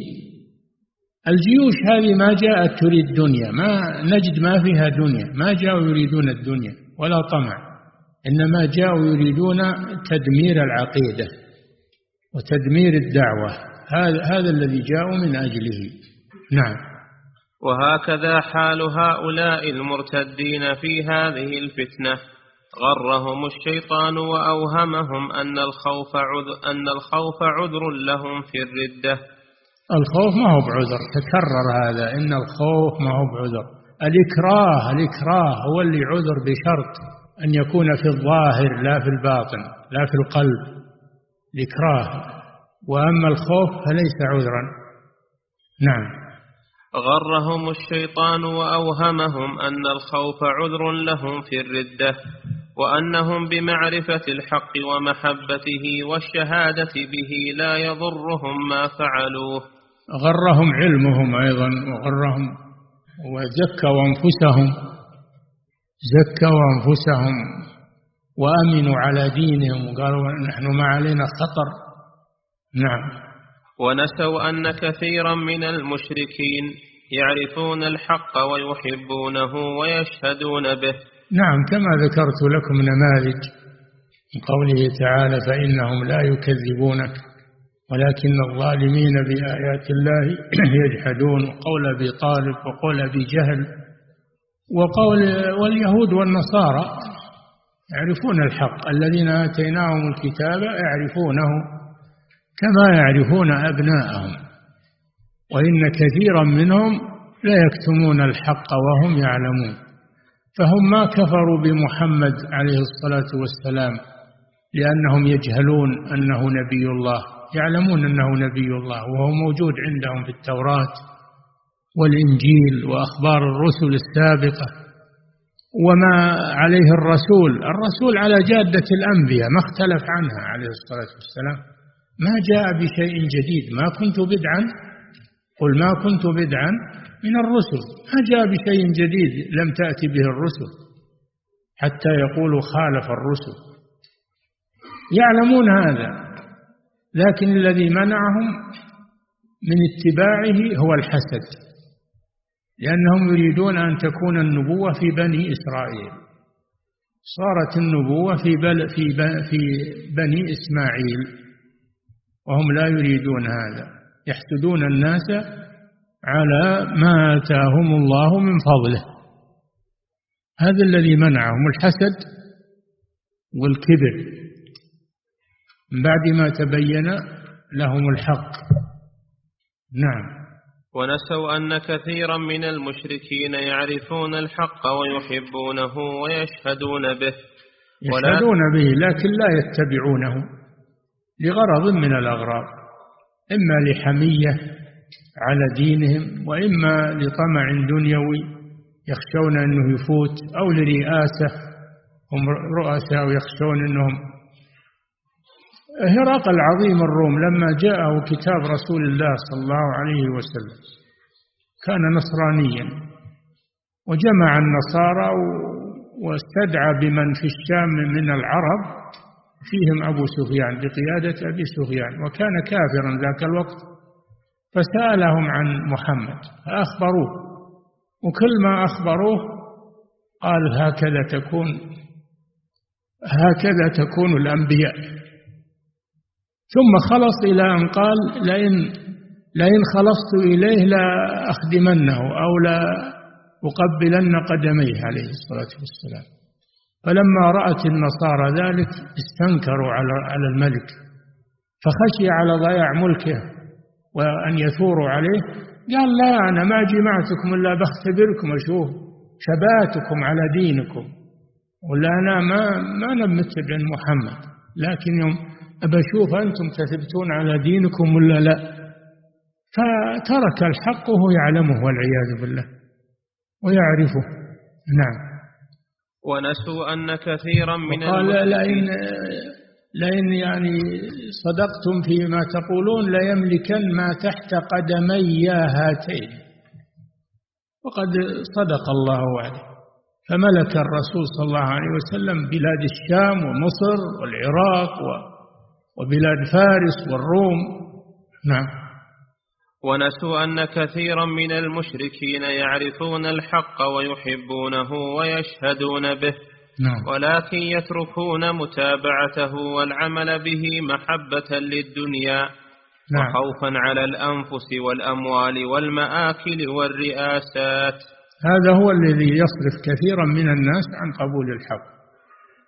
الجيوش هذه ما جاءت تريد دنيا، ما نجد ما فيها دنيا، ما جاءوا يريدون الدنيا ولا طمع، إنما جاءوا يريدون تدمير العقيدة وتدمير الدعوة. هذا هذا الذي جاءوا من أجله. نعم. وهكذا حال هؤلاء المرتدين في هذه الفتنة، غرهم الشيطان وأوهمهم أن الخوف عذر, أن الخوف عذر لهم في الردة. الخوف ما هو بعذر، تكرر هذا، إن الخوف ما هو بعذر. الإكراه الإكراه هو اللي عذر بشرط أن يكون في الظاهر لا في الباطن لا في القلب، الإكراه. وأما الخوف فليس عذرا. نعم. غرهم الشيطان وأوهمهم أن الخوف عذر لهم في الردة، وأنهم بمعرفة الحق ومحبته والشهادة به لا يضرهم ما فعلوه. غرهم علمهم أيضا، وغرهم وزكوا أنفسهم زكوا أنفسهم وأمنوا على دينهم وقالوا نحن ما علينا خطر. نعم. ونسوا أن كثيرا من المشركين يعرفون الحق ويحبونه ويشهدون به. نعم، كما ذكرت لكم نماذج من قوله تعالى فإنهم لا يكذبونك ولكن الظالمين بآيات الله يجحدون، وقول أبي طالب وقول أبي جهل وقول واليهود والنصارى يعرفون الحق، الذين آتيناهم الكتاب يعرفونه كما يعرفون أبناءهم، وإن كثيرا منهم لا يكتمون الحق وهم يعلمون. فهم ما كفروا بمحمد عليه الصلاة والسلام لأنهم يجهلون أنه نبي الله، يعلمون أنه نبي الله وهو موجود عندهم في التوراة والإنجيل وأخبار الرسل السابقة وما عليه الرسول. الرسول على جادة الأنبياء ما اختلف عنها عليه الصلاة والسلام، ما جاء بشيء جديد، ما كنت بدعا قل ما كنت بدعا من الرسل، ما جاء بشيء جديد لم تأتي به الرسل حتى يقولوا خالف الرسل. يعلمون هذا، لكن الذي منعهم من اتباعه هو الحسد، لأنهم يريدون أن تكون النبوة في بني إسرائيل. صارت النبوة في في بني إسماعيل وهم لا يريدون هذا، يحسدون الناس على ما آتاهم الله من فضله. هذا الذي منعهم، الحسد والكبر، من بعد ما تبين لهم الحق. نعم. ونسوا أن كثيرا من المشركين يعرفون الحق ويحبونه ويشهدون به يشهدون به لكن لا يتبعونه لغرض من الأغراض، إما لحمية على دينهم وإما لطمع دنيوي يخشون أنه يفوت، أو لرئاسة، هم رؤساء ويخشون أنهم. هرقل عظيم الروم لما جاءه كتاب رسول الله صلى الله عليه وسلم كان نصرانيا، وجمع النصارى واستدعى بمن في الشام من العرب فيهم أبو سفيان بقيادة أبي سفيان، وكان كافرا ذاك الوقت، فسألهم عن محمد فأخبروه، وكل ما أخبروه قال هكذا تكون هكذا تكون الأنبياء. ثم خلص إلى أن قال لئن لئن خلصت إليه لا أخدمنه أو لا أقبلن قدميه عليه الصلاة والسلام. فلما رأت النصارى ذلك استنكروا على الملك، فخشي على ضياع ملكه وأن يثوروا عليه، قال لا، أنا ما جمعتكم إلا بختبركم أشوف ثباتكم على دينكم، ولا أنا ما ما نمتبع محمد، لكن يوم أبشوف أنتم تثبتون على دينكم ولا لا. فترك الحق وهو يعلمه والعياذ بالله ويعرفه. نعم. ونسوا أن كثيرا من قال لئن لئن يعني صدقتم فيما تقولون ليملكن ما تحت قدمي هاتين، وقد صدق الله وعده، فملك الرسول صلى الله عليه وسلم بلاد الشام ومصر والعراق وبلاد فارس والروم. نعم. ونسوا أن كثيرا من المشركين يعرفون الحق ويحبونه ويشهدون به، نعم. ولكن يتركون متابعته والعمل به محبة للدنيا، نعم. وخوفا على الأنفس والأموال والمآكل والرئاسات. هذا هو الذي يصرف كثيرا من الناس عن قبول الحق،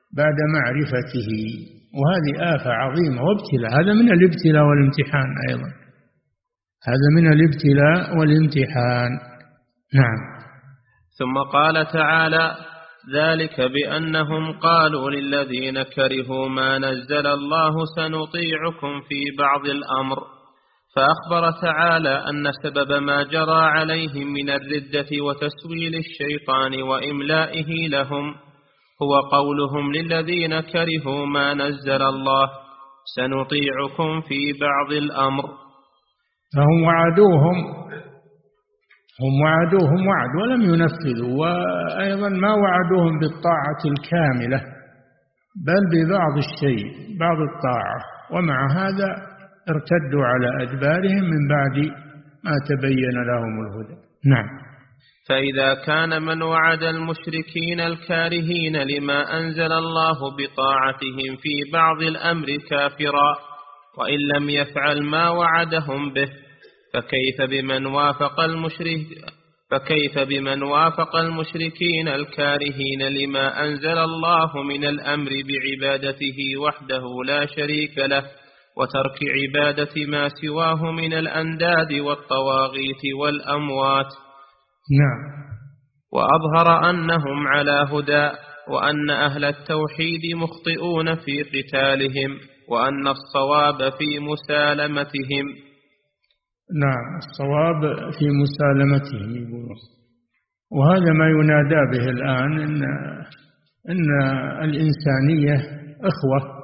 بعد معرفته، وهذه آفة عظيمة وابتلاء. هذا من الابتلاء والامتحان أيضا، هذا من الابتلاء والامتحان. نعم. ثم قال تعالى: ذلك بأنهم قالوا للذين كرهوا ما نزل الله سنطيعكم في بعض الأمر، فأخبر تعالى أن سبب ما جرى عليهم من الردة وتسويل الشيطان وإملائه لهم هو قولهم للذين كرهوا ما نزل الله سنطيعكم في بعض الأمر. فهم وعدوهم هم وعدوهم وعد ولم ينفذوا، وأيضا ما وعدوهم بالطاعة الكاملة بل ببعض الشيء، بعض الطاعة، ومع هذا ارتدوا على أدبارهم من بعد ما تبين لهم الهدى. نعم. فإذا كان من وعد المشركين الكارهين لما أنزل الله بطاعتهم في بعض الأمر كافرا وإن لم يفعل ما وعدهم به، فكيف بمن وافق المشرك فكيف بمن وافق المشركين الكارهين لما أنزل الله من الأمر بعبادته وحده لا شريك له وترك عبادة ما سواه من الأنداد والطواغيت والأموات. نعم. وأظهر أنهم على هدى، وأن أهل التوحيد مخطئون في قتالهم، وأن الصواب في مسالمتهم. نعم، الصواب في مسالمتهم يقولون. وهذا ما ينادى به الآن، إن, إن الإنسانية أخوة،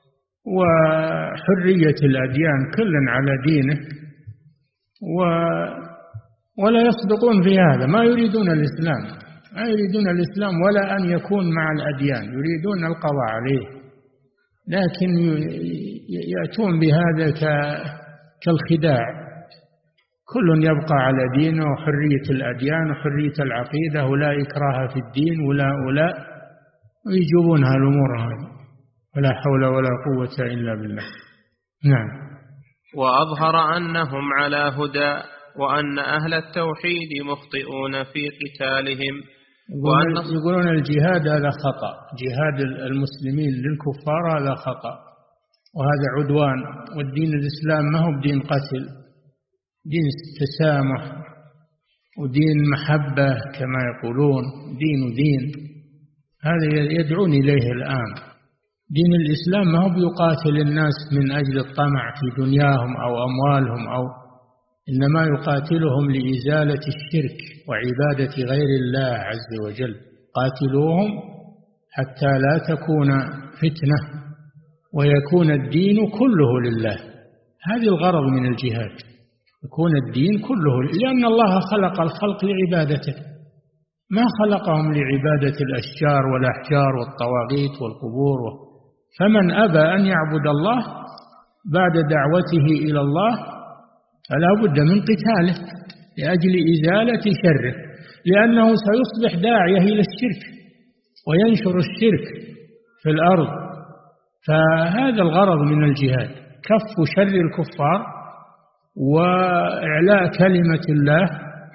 وحرية الأديان كل على دينه، و ولا يصدقون في هذا، ما يريدون الإسلام، ما يريدون الإسلام ولا أن يكون مع الأديان، يريدون القضاء عليه، لكن يأتون بهذا كالخداع. كل يبقى على دينه، وحرية الأديان وحرية العقيدة، ولا إكراه في الدين، ولا ولا ويجوبونها الأمور هذه، ولا حول ولا قوة إلا بالله. نعم. وأظهر أنهم على هدى، وأن أهل التوحيد مخطئون في قتالهم، وأن يقولون الجهاد هذا خطأ، جهاد المسلمين للكفار هذا خطأ وهذا عدوان، والدين الإسلام ما هو بدين قتل، دين تسامح ودين محبة كما يقولون، دين دين. هذا يدعون إليه الآن. دين الإسلام ما هو بيقاتل الناس من أجل الطمع في دنياهم أو أموالهم، أو إنما يقاتلهم لإزالة الشرك وعبادة غير الله عز وجل. قاتلوهم حتى لا تكون فتنة ويكون الدين كله لله. هذه الغرض من الجهاد، يكون الدين كله، لأن الله خلق الخلق لعبادته، ما خلقهم لعبادة الأشجار والأحجار والطواغيت والقبور. فمن أبى أن يعبد الله بعد دعوته إلى الله فلا بد من قتاله لأجل إزالة شره، لأنه سيصبح داعية إلى الشرك وينشر الشرك في الأرض. فهذا الغرض من الجهاد، كف شر الكفار وإعلاء كلمة الله،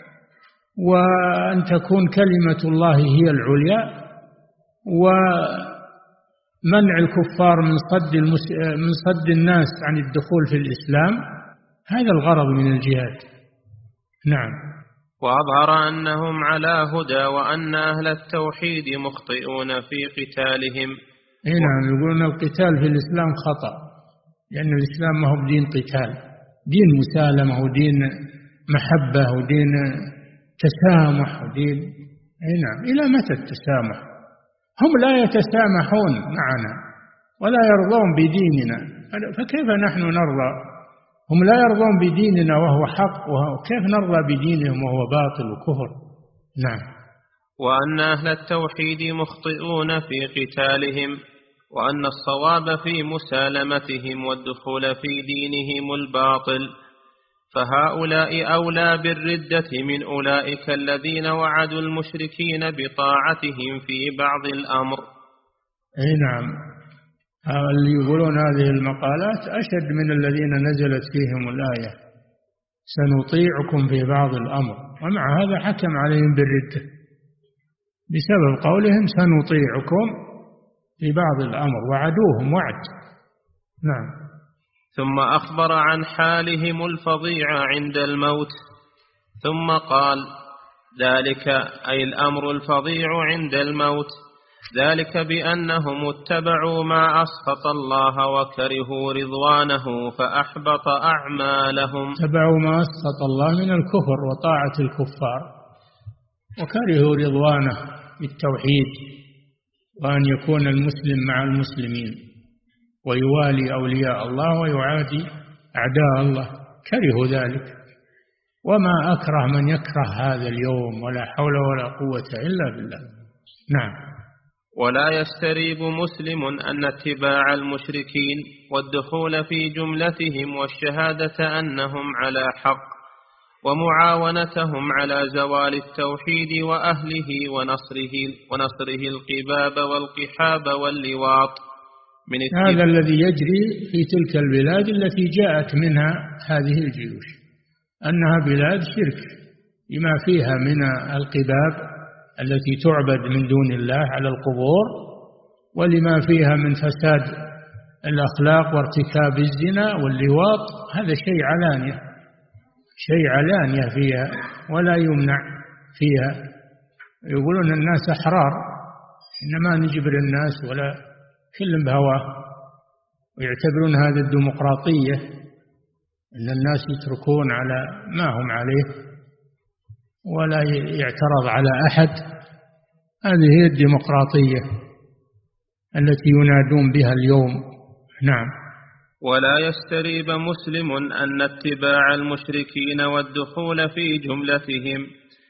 وأن تكون كلمة الله هي العليا، ومنع الكفار من صد المس... من صد الناس عن الدخول في الإسلام. هذا الغرض من الجهاد. نعم. وأظهر أنهم على هدى، وأن أهل التوحيد مخطئون في قتالهم. إيه نعم، يقولون القتال في الإسلام خطأ، لأن الإسلام ما هو دين قتال، دين مسالمة ودين محبة ودين تسامح ودين. إيه نعم. إلى متى التسامح؟ هم لا يتسامحون معنا ولا يرضون بديننا، فكيف نحن نرضى؟ هم لا يرضون بديننا وهو حق، وكيف نرضى بدينهم وهو باطل وكفر؟ نعم. وأن أهل التوحيد مخطئون في قتالهم، وأن الصواب في مسالمتهم والدخول في دينهم الباطل، فهؤلاء أولى بالردة من أولئك الذين وعدوا المشركين بطاعتهم في بعض الأمر. أي نعم، اللي يقولون هذه المقالات أشد من الذين نزلت فيهم الآية سنطيعكم في بعض الأمر، ومع هذا حكم عليهم بالردة بسبب قولهم سنطيعكم في بعض الأمر، وعدوهم وعد. نعم. ثم أخبر عن حالهم الفظيع عند الموت، ثم قال: ذلك أي الأمر الفظيع عند الموت، ذلك بأنهم اتبعوا ما أسخط الله وكرهوا رضوانه فأحبط أعمالهم. اتبعوا ما أسخط الله من الكفر وطاعة الكفار، وكرهوا رضوانه بالتوحيد، وأن يكون المسلم مع المسلمين ويوالي أولياء الله ويعادي أعداء الله، كرهوا ذلك. وما أكره من يكره هذا اليوم، ولا حول ولا قوة إلا بالله. نعم. ولا يستريب مسلم أن اتباع المشركين والدخول في جملتهم والشهادة أنهم على حق ومعاونتهم على زوال التوحيد وأهله ونصره, ونصره القباب والقحاب واللواط من هذا الذي يجري في تلك البلاد التي جاءت منها هذه الجيوش، أنها بلاد شرك بما فيها من القباب التي تعبد من دون الله على القبور، ولما فيها من فساد الأخلاق وارتكاب الزنا واللواط. هذا شيء علانية، شيء علانية فيها ولا يمنع فيها. يقولون الناس أحرار، إنما نجبر الناس ولا كل بهواه، ويعتبرون هذا الديمقراطية، أن الناس يتركون على ما هم عليه ولا يعترض على أحد. هذه هي الديمقراطية التي ينادون بها اليوم. نعم. ولا يستريب مسلم أن اتباع المشركين والدخول في جملتهم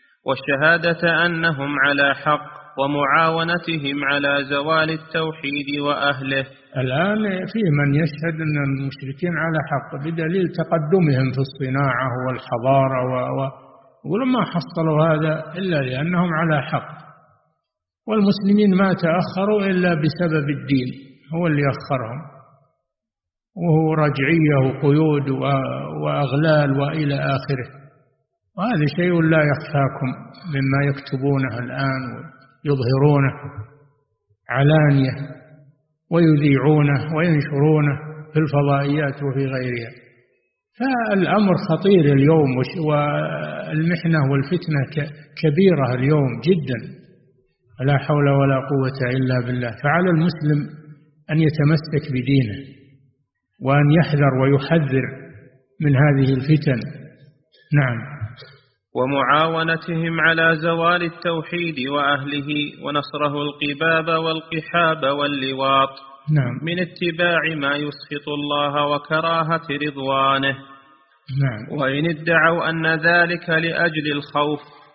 والشهادة أنهم على حق ومعاونتهم على زوال التوحيد وأهله. الآن فيه من يشهد أن المشركين على حق بدليل تقدمهم في الصناعة والحضارة و... يقولون ما حصلوا هذا إلا لأنهم على حق، والمسلمين ما تأخروا إلا بسبب الدين، هو اللي أخرهم، وهو رجعية وقيود وأغلال وإلى آخره. وهذا شيء لا يخفاكم مما يكتبونه الآن ويظهرونه علانية ويذيعونه وينشرونه في الفضائيات وفي غيرها. فالأمر خطير اليوم، والمحنة والفتنة كبيرة اليوم جدا، لا حول ولا قوة إلا بالله. فعلى المسلم أن يتمسك بدينه، وأن يحذر ويحذر من هذه الفتن. نعم. ومعاونتهم على زوال التوحيد وأهله ونصره القباب والقحاب واللواط. نعم. من اتباع ما يسخط الله وكراهة رضوانه. نعم. وإن ادعوا أن ذلك لأجل الخوف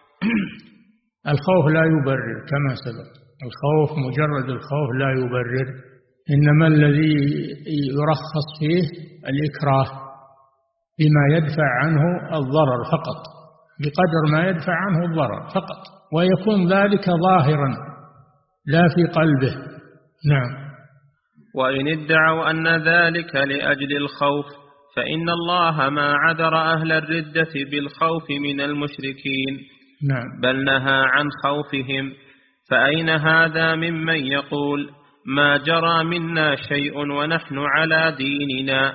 الخوف لا يبرر كما سبق، الخوف مجرد الخوف لا يبرر، إنما الذي يرخص فيه الإكراه بما يدفع عنه الضرر فقط، بقدر ما يدفع عنه الضرر فقط، ويكون ذلك ظاهرا لا في قلبه. نعم. وإن ادعوا أن ذلك لأجل الخوف فإن الله ما عذر أهل الردة بالخوف من المشركين. نعم. بل نهى عن خوفهم. فأين هذا ممن يقول ما جرى منا شيء ونحن على ديننا؟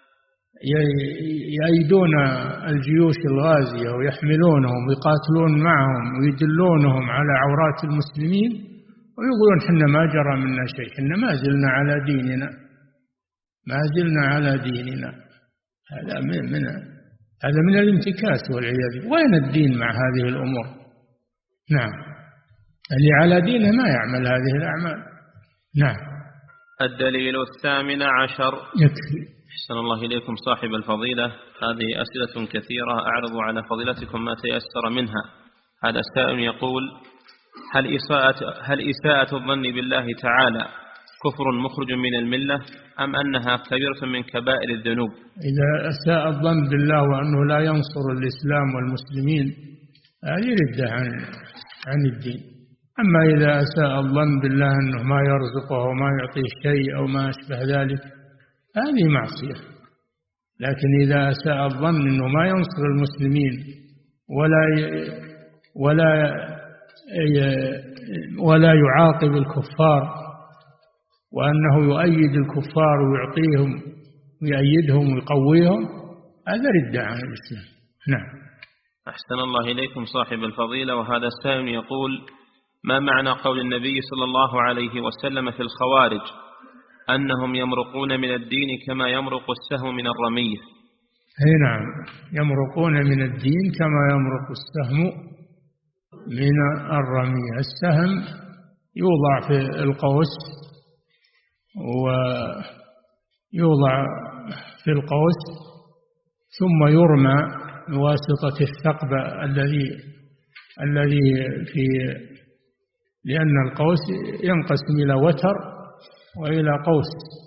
يأيدون الجيوش الغازية ويحملونهم ويقاتلون معهم ويدلونهم على عورات المسلمين ويقولون حنا ما جرى منا شيء، حنا ما زلنا على ديننا، ما زلنا على ديننا. هذا من, من هذا من الانتكاس والعياذ. وين الدين مع هذه الأمور؟ نعم. اللي على دينه ما يعمل هذه الأعمال. نعم. الدليل الثامن عشر. يكفي. أحسن الله إليكم صاحب الفضيلة، هذه أسئلة كثيرة أعرض على فضيلتكم ما تيسر منها. هذا السائل يقول: هل إساءة, هل إساءة الظن بالله تعالى كفر مخرج من الملة أم أنها كبيرة من كبائر الذنوب؟ إذا أساء الظن بالله وأنه لا ينصر الإسلام والمسلمين هذه ردة عن, عن الدين. أما إذا أساء الظن بالله أنه ما يرزقه وما يعطيه شيء أو ما أشبه ذلك هذه معصية. لكن إذا أساء الظن أنه ما ينصر المسلمين ولا ولا ولا يعاقب الكفار وأنه يؤيد الكفار ويعطيهم ويأيدهم ويقويهم، هذا ردة عن الإسلام. نعم. أحسن الله إليكم صاحب الفضيلة. وهذا السائل يقول: ما معنى قول النبي صلى الله عليه وسلم في الخوارج أنهم يمرقون من الدين كما يمرق السهم من الرمية؟ أي نعم، يمرقون من الدين كما يمرق السهم من الرمية. السهم يوضع في القوس ويوضع في القوس ثم يرمى بواسطة الثقب الذي الذي في لأن القوس ينقسم إلى وتر وإلى قوس،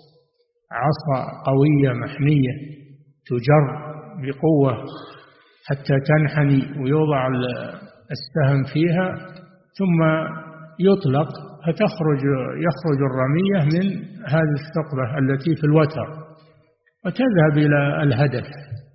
عصا قوية محنية تجر بقوة حتى تنحني ويوضع السهم فيها ثم يطلق فتخرج يخرج الرمية من هذه الثقبة التي في الوتر وتذهب إلى الهدف.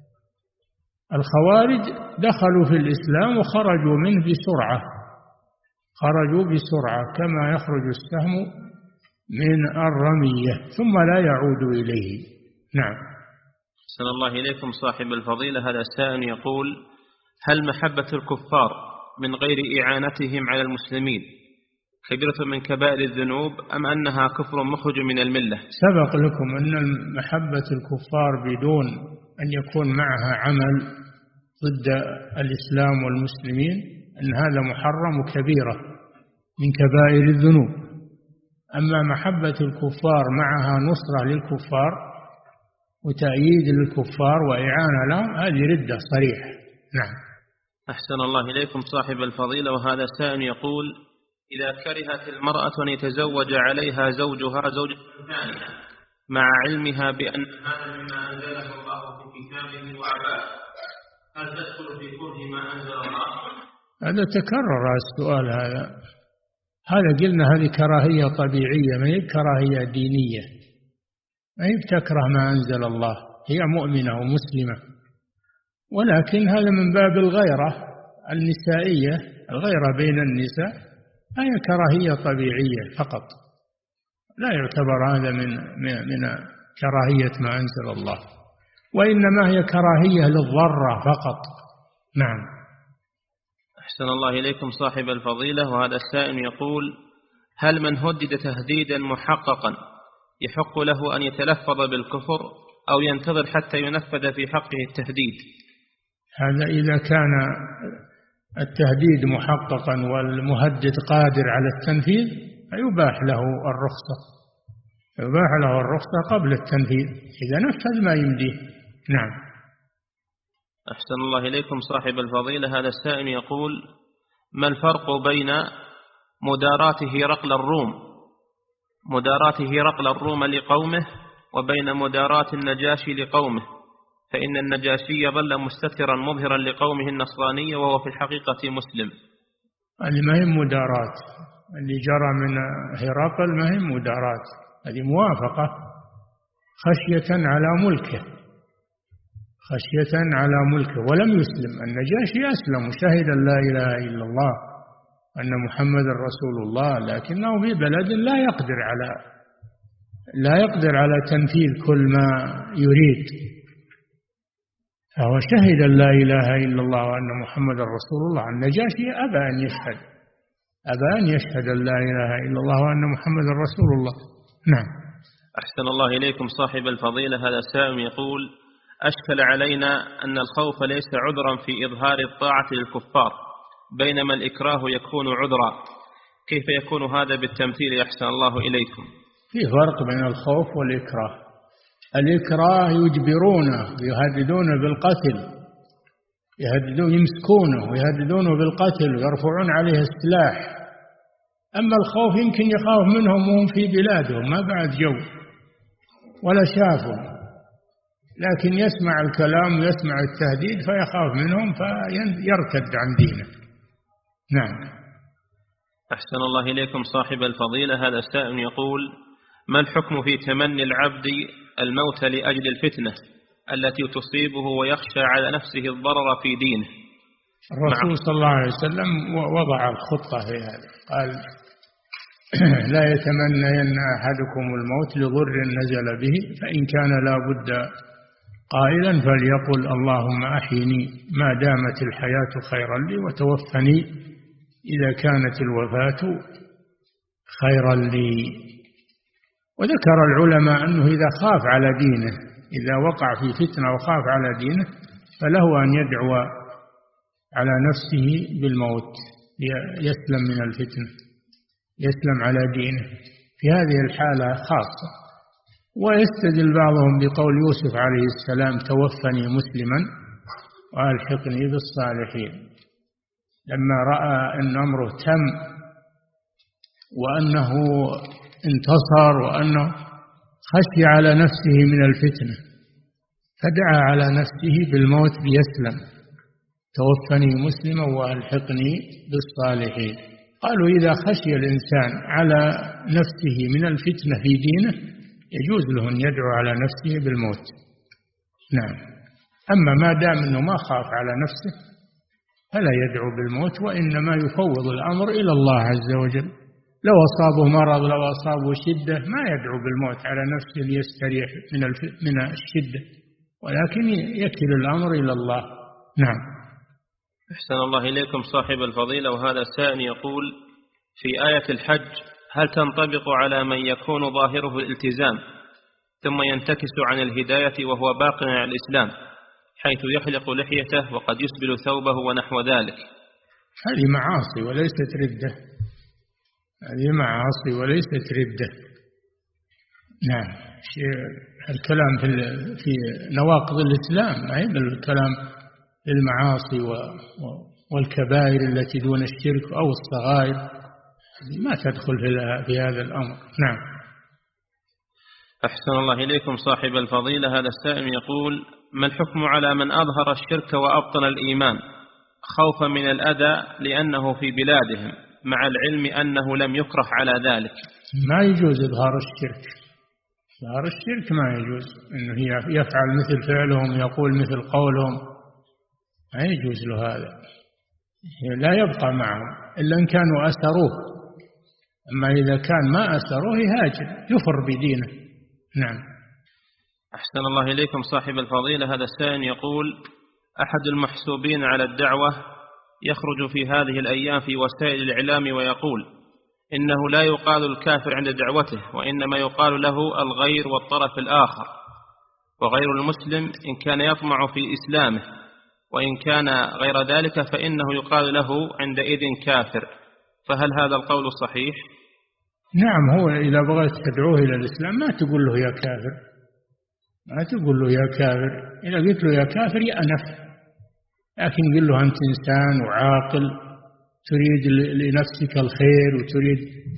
الخوارج دخلوا في الإسلام وخرجوا منه بسرعة، خرجوا بسرعة كما يخرج السهم من الرمية ثم لا يعود إليه. نعم. أحسن الله إليكم صاحب الفضيلة. هذا السائل يقول: هل محبة الكفار من غير إعانتهم على المسلمين كبيرة من كبائر الذنوب أم أنها كفر مخرج من الملة؟ سبق لكم أن محبة الكفار بدون أن يكون معها عمل ضد الإسلام والمسلمين أن هذا محرم وكبيرة من كبائر الذنوب. أما محبة الكفار معها نصرة للكفار وتأييد للكفار وإعانة لهم، هذه ردة صريحة. نعم. أحسن الله إليكم صاحب الفضيلة. وهذا سائل يقول: إذا كرهت المرأة أن يتزوج عليها زوجها زوجة ثانية مع علمها بأن هذا مما أنزله الله في كتابه وعباده، هل تدخل في كره ما أنزل الله؟ هذا تكرر السؤال هذا. هذا قلنا هذه كراهية طبيعية، ما هي كراهية دينية، ما هي بتكره ما أنزل الله، هي مؤمنة ومسلمة، ولكن هذا من باب الغيرة النسائية، الغيرة بين النساء، هي كراهية طبيعية فقط، لا يعتبر هذا من من كراهية ما أنزل الله، وإنما هي كراهية للضرة فقط. نعم. أحسن الله إليكم صاحب الفضيلة. وهذا السائل يقول: هل من هدد تهديدا محققا يحق له أن يتلفظ بالكفر أو ينتظر حتى ينفذ في حقه التهديد؟ هذا إذا كان التهديد محققا والمهدد قادر على التنفيذ فيباح له الرخصة، يباح له الرخصة قبل التنفيذ إذا نفذ ما يمديه. نعم. أحسن الله إليكم صاحب الفضيلة. هذا السائل يقول: ما الفرق بين مداراة هرقل الروم مداراة هرقل الروم لقومه وبين مداراة النجاشي لقومه؟ فإن النجاشي ظل مستترا مظهرا لقومه النصرانية وهو في الحقيقة مسلم. هذه ما هي مدارات، اللي جرى من هرقل ما هي مدارات، هذه موافقة خشية على ملكه، خشية على ملكه، ولم يسلم. النجاشي أسلم وشهد أن لا إله إلا الله أن محمد رسول الله، لكنه في بلد لا يقدر على لا يقدر على تنفيذ كل ما يريد، فهو شهد أن لا إله إلا الله وأن محمد رسول الله. النجاشي أبى أن يشهد أبى أن يشهد أن لا إله إلا الله وأن محمد رسول الله. نعم. أحسن الله إليكم صاحب الفضيلة. هذا سائل يقول: أشكل علينا أن الخوف ليس عذرا في إظهار الطاعة للكفار بينما الإكراه يكون عذرا، كيف يكون هذا بالتمثيل أحسن الله إليكم؟ في فرق بين الخوف والإكراه. الإكراه يجبرونه يهددونه بالقتل، يهددون يمسكونه ويهددونه بالقتل ويرفعون عليه السلاح. أما الخوف يمكن يخاف منهم وهم في بلادهم ما بعد جو ولا شافوا، لكن يسمع الكلام ويسمع التهديد فيخاف منهم فيرتد عن دينه. نعم. أحسن الله إليكم صاحب الفضيلة. هذا السائل يقول: ما الحكم في تمني العبد الموت لأجل الفتنة التي تصيبه ويخشى على نفسه الضرر في دينه؟ الرسول صلى الله عليه وسلم وضع الخطة في هذا، قال: لا يتمنين أحدكم الموت لضر نزل به، فإن كان لا بد قائلا فليقل اللهم أحيني ما دامت الحياة خيرا لي، وتوفني إذا كانت الوفاة خيرا لي. وذكر العلماء أنه إذا خاف على دينه، إذا وقع في فتنة وخاف على دينه، فله أن يدعو على نفسه بالموت يسلم من الفتنة، يسلم على دينه في هذه الحالة خاصة. ويستدل بعضهم بقول يوسف عليه السلام توفني مسلما وألحقني بالصالحين، لما رأى أن أمره تم وأنه انتصر وأنه خشي على نفسه من الفتنة، فدعا على نفسه بالموت ليسلم، توفني مسلما وألحقني بالصالحين. قالوا إذا خشي الإنسان على نفسه من الفتنة في دينه يجوز له أن يدعو على نفسه بالموت. نعم. أما ما دام أنه ما خاف على نفسه فلا يدعو بالموت، وإنما يفوض الأمر إلى الله عز وجل. لو أصابه مرض، لو أصابه شدة، ما يدعو بالموت على نفسه ليستريح من من الشدة، ولكن يكل الأمر إلى الله. نعم. أحسن الله إليكم صاحب الفضيلة. وهذا السائل يقول: في آية الحج هل تنطبق على من يكون ظاهره الالتزام ثم ينتكس عن الهداية وهو باق على الإسلام، حيث يحلق لحيته وقد يسبل ثوبه ونحو ذلك؟ هذه معاصي وليست ردة، هذه معاصي وليست ردة. نعم. الكلام في في نواقض الإسلام، ما هي الكلام في المعاصي والكبائر التي دون الشرك أو الصغائر، ما تدخل في هذا الأمر. نعم. أحسن الله إليكم صاحب الفضيلة. هذا السائل يقول: ما الحكم على من أظهر الشرك وأبطن الإيمان خوفا من الأذى لأنه في بلادهم، مع العلم أنه لم يكره على ذلك؟ ما يجوز إظهار الشرك، إظهار الشرك ما يجوز، إنه يفعل مثل فعلهم، يقول مثل قولهم، ما يجوز له هذا، لا يبقى معهم إلا إن كانوا أسروه. أما إذا كان ما أسروه يهاجر، يفر بدينه. نعم. أحسن الله إليكم صاحب الفضيلة. هذا السائل يقول: أحد المحسوبين على الدعوة يخرج في هذه الأيام في وسائل الإعلام ويقول إنه لا يقال الكافر عند دعوته، وإنما يقال له الغير والطرف الآخر، وغير المسلم إن كان يطمع في إسلامه، وإن كان غير ذلك فإنه يقال له عندئذ كافر، فهل هذا القول صحيح؟ نعم. هو إذا بغيت تدعوه إلى الإسلام ما تقول له يا كافر، ما تقول له يا كافر. إذا قلت له يا كافر يأنف، لكن قل له أنت إنسان وعاقل تريد لنفسك الخير وتريد،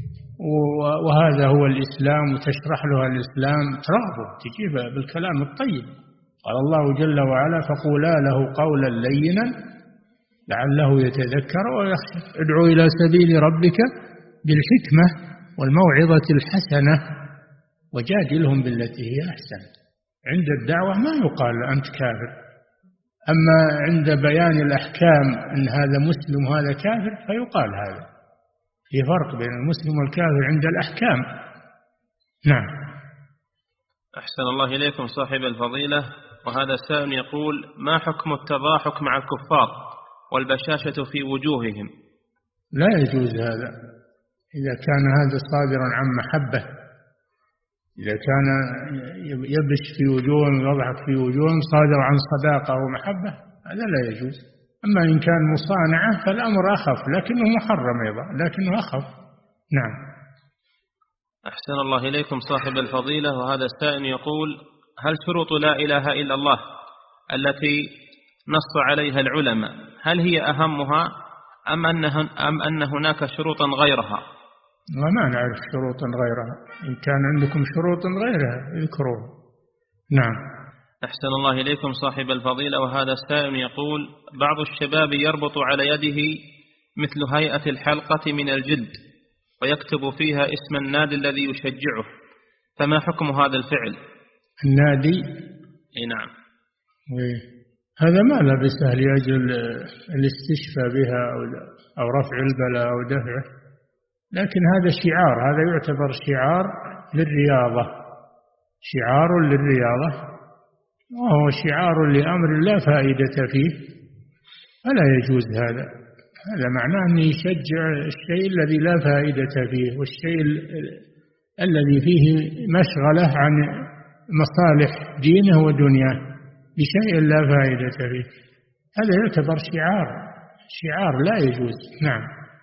وهذا هو الإسلام، وتشرح له الإسلام، ترغبه، تجيبه بالكلام الطيب. قال الله جل وعلا: فقولا له قولا لينا لعله يتذكر ويخشى. ادعو إلى سبيل ربك بالحكمة والموعظة الحسنة وجادلهم بالتي هي أحسن. عند الدعوة ما يقال أنت كافر، أما عند بيان الأحكام أن هذا مسلم وهذا كافر فيقال هذا. في فرق بين المسلم والكافر عند الأحكام. نعم. أحسن الله إليكم صاحب الفضيلة. وهذا السائل يقول: ما حكم التضاحك مع الكفار والبشاشة في وجوههم؟ لا يجوز هذا إذا كان هذا صادرا عن محبة. إذا كان يبش في وجوههم ويضحك في وجوههم صادر عن صداقة ومحبة، هذا لا يجوز. أما إن كان مصانعة فالأمر أخف، لكنه محرم أيضا، لكنه أخف. نعم. أحسن الله إليكم صاحب الفضيلة. وهذا السائل يقول: هل شروط لا إله إلا الله التي نص عليها العلماء هل هي أهمها أم أم أن هناك شروطا غيرها؟ وما نعرف شروطا غيرها، إن كان عندكم شروط غيرها اذكروها. نعم. أحسن الله إليكم صاحب الفضيلة. وهذا السائل يقول: بعض الشباب يربط على يده مثل هيئة الحلقة من الجلد ويكتب فيها اسم النادي الذي يشجعه، فما حكم هذا الفعل؟ النادي؟ اي نعم. هذا ما لبسه لأجل الاستشفاء بها أو رفع البلاء أو دفعه، لكن هذا شعار، هذا يعتبر شعار للرياضة، شعار للرياضة، وهو شعار لأمر لا فائدة فيه، فلا يجوز هذا. هذا معناه أن يشجع الشيء الذي لا فائدة فيه، والشيء الذي فيه مشغلة عن مصالح دينه ودنياه بشيء لا فائدة فيه، هذا يعتبر شعار، شعار لا يجوز. نعم.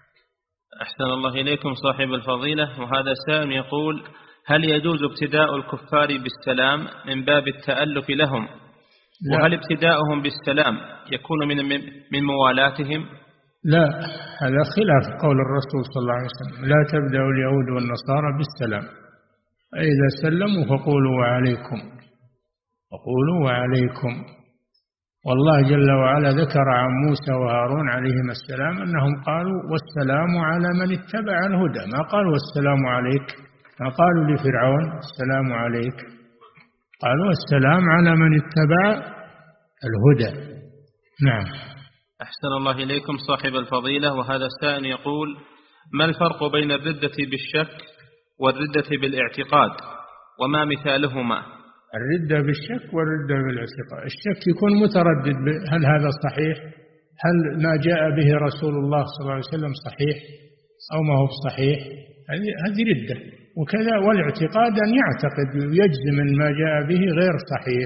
أحسن الله إليكم صاحب الفضيلة. وهذا سائل يقول: هل يجوز ابتداء الكفار بالسلام من باب التألف لهم؟ لا. وهل ابتداؤهم بالسلام يكون من من موالاتهم؟ لا، هذا خلاف قول الرسول صلى الله عليه وسلم: لا تبدأوا اليهود والنصارى بالسلام، فإذا سلموا فقولوا وعليكم، فقولوا وعليكم. والله جل وعلا ذكر عن موسى وهارون عليهما السلام أنهم قالوا والسلام على من اتبع الهدى، ما قالوا والسلام عليك، ما قالوا لفرعون السلام عليك، قالوا السلام على من اتبع الهدى. نعم. أحسن الله إليكم صاحب الفضيلة. وهذا السائل يقول: ما الفرق بين الردة بالشك والردة بالاعتقاد، وما مثالهما؟ الردة بالشك والردة بالاعتقاد: الشك يكون متردد، هل هذا صحيح، هل ما جاء به رسول الله صلى الله عليه وسلم صحيح أو ما هو صحيح، هذه ردة. وكذا والاعتقاد أن يعتقد ويجزم أن ما جاء به غير صحيح،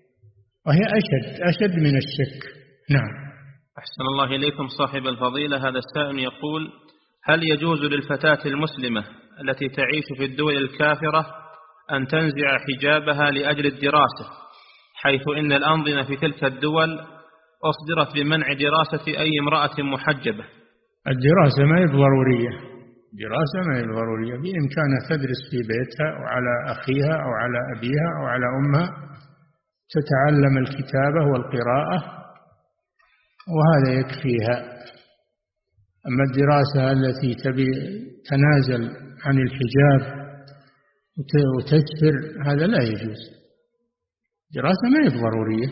وهي أشد أشد من الشك. نعم. أحسن الله إليكم صاحب الفضيلة. هذا السائل يقول: هل يجوز للفتاة المسلمة التي تعيش في الدول الكافرة أن تنزع حجابها لأجل الدراسة، حيث إن الأنظمة في تلك الدول أصدرت بمنع دراسة أي امرأة محجبة؟ الدراسة ما هي ضرورية، دراسة ما هي ضرورية، بإمكانها تدرس في بيتها وعلى أخيها أو على أبيها أو على أمها، تتعلم الكتابة والقراءة وهذا يكفيها. أما الدراسة التي تبي تنازل عن الحجاب وتسفر، هذا لا يجوز. دراسة ما هي ضرورية،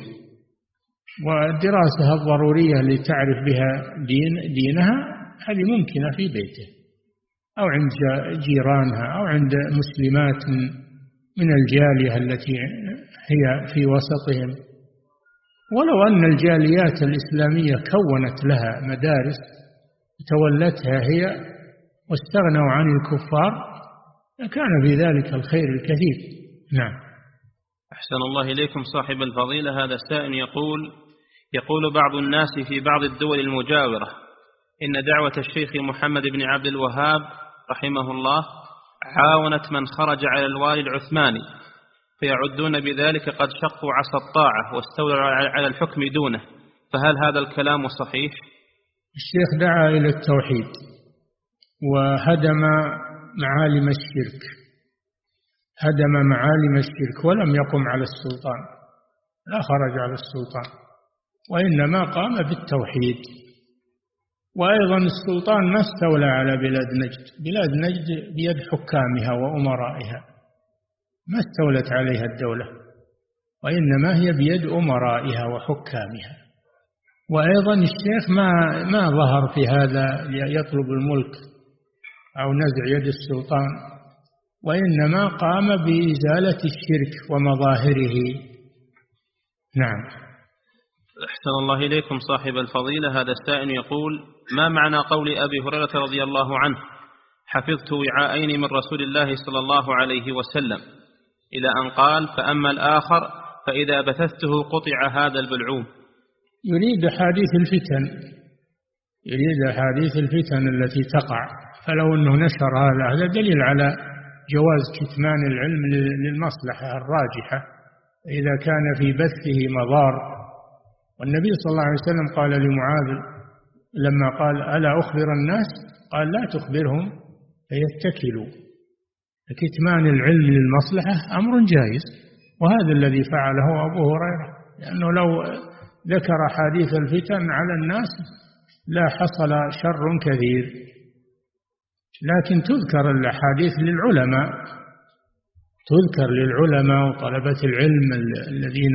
والدراسة الضرورية اللي تعرف بها دين دينها هذه ممكنة في بيته أو عند جيرانها أو عند مسلمات من الجالية التي هي في وسطهم. ولو أن الجاليات الإسلامية كونت لها مدارس تولتها هي واستغنوا عن الكفار كان في ذلك الخير الكثير. نعم. أحسن الله إليكم صاحب الفضيلة. هذا السائل يقول: يقول بعض الناس في بعض الدول المجاورة إن دعوة الشيخ محمد بن عبد الوهاب رحمه الله عاونت من خرج على الوالي العثماني، فيعدون بذلك قد شقوا عصا الطاعة واستولوا على الحكم دونه، فهل هذا الكلام صحيح؟ الشيخ دعا إلى التوحيد وهدم معالم الشرك، هدم معالم الشرك ولم يقم على السلطان، لا خرج على السلطان، وإنما قام بالتوحيد. وأيضا السلطان ما استولى على بلاد نجد، بلاد نجد بيد حكامها وأمرائها، ما استولت عليها الدولة، وإنما هي بيد أمرائها وحكامها. وأيضا الشيخ ما ما ظهر في هذا يطلب الملك أو نزع يد السلطان، وإنما قام بإزالة الشرك ومظاهره. نعم. أحسن الله إليكم صاحب الفضيلة. هذا السائل يقول: ما معنى قول أبي هريرة رضي الله عنه: حفظت وعاءين من رسول الله صلى الله عليه وسلم، إلى أن قال: فأما الآخر فإذا بثثته قطع هذا البلعوم؟ يريد حديث الفتن، يريد حديث الفتن التي تقع، فلو أنه نشر هذا هذا دليل على جواز كتمان العلم للمصلحة الراجحة إذا كان في بثه مضار. والنبي صلى الله عليه وسلم قال لمعاذ لما قال: ألا أخبر الناس؟ قال: لا تخبرهم فيتكلوا. كتمان العلم للمصلحة أمر جائز، وهذا الذي فعله أبو هريرة، لأنه لو ذكر حديث الفتن على الناس لا حصل شر كثير. لكن تذكر الأحاديث للعلماء، تذكر للعلماء وطلبة العلم الذين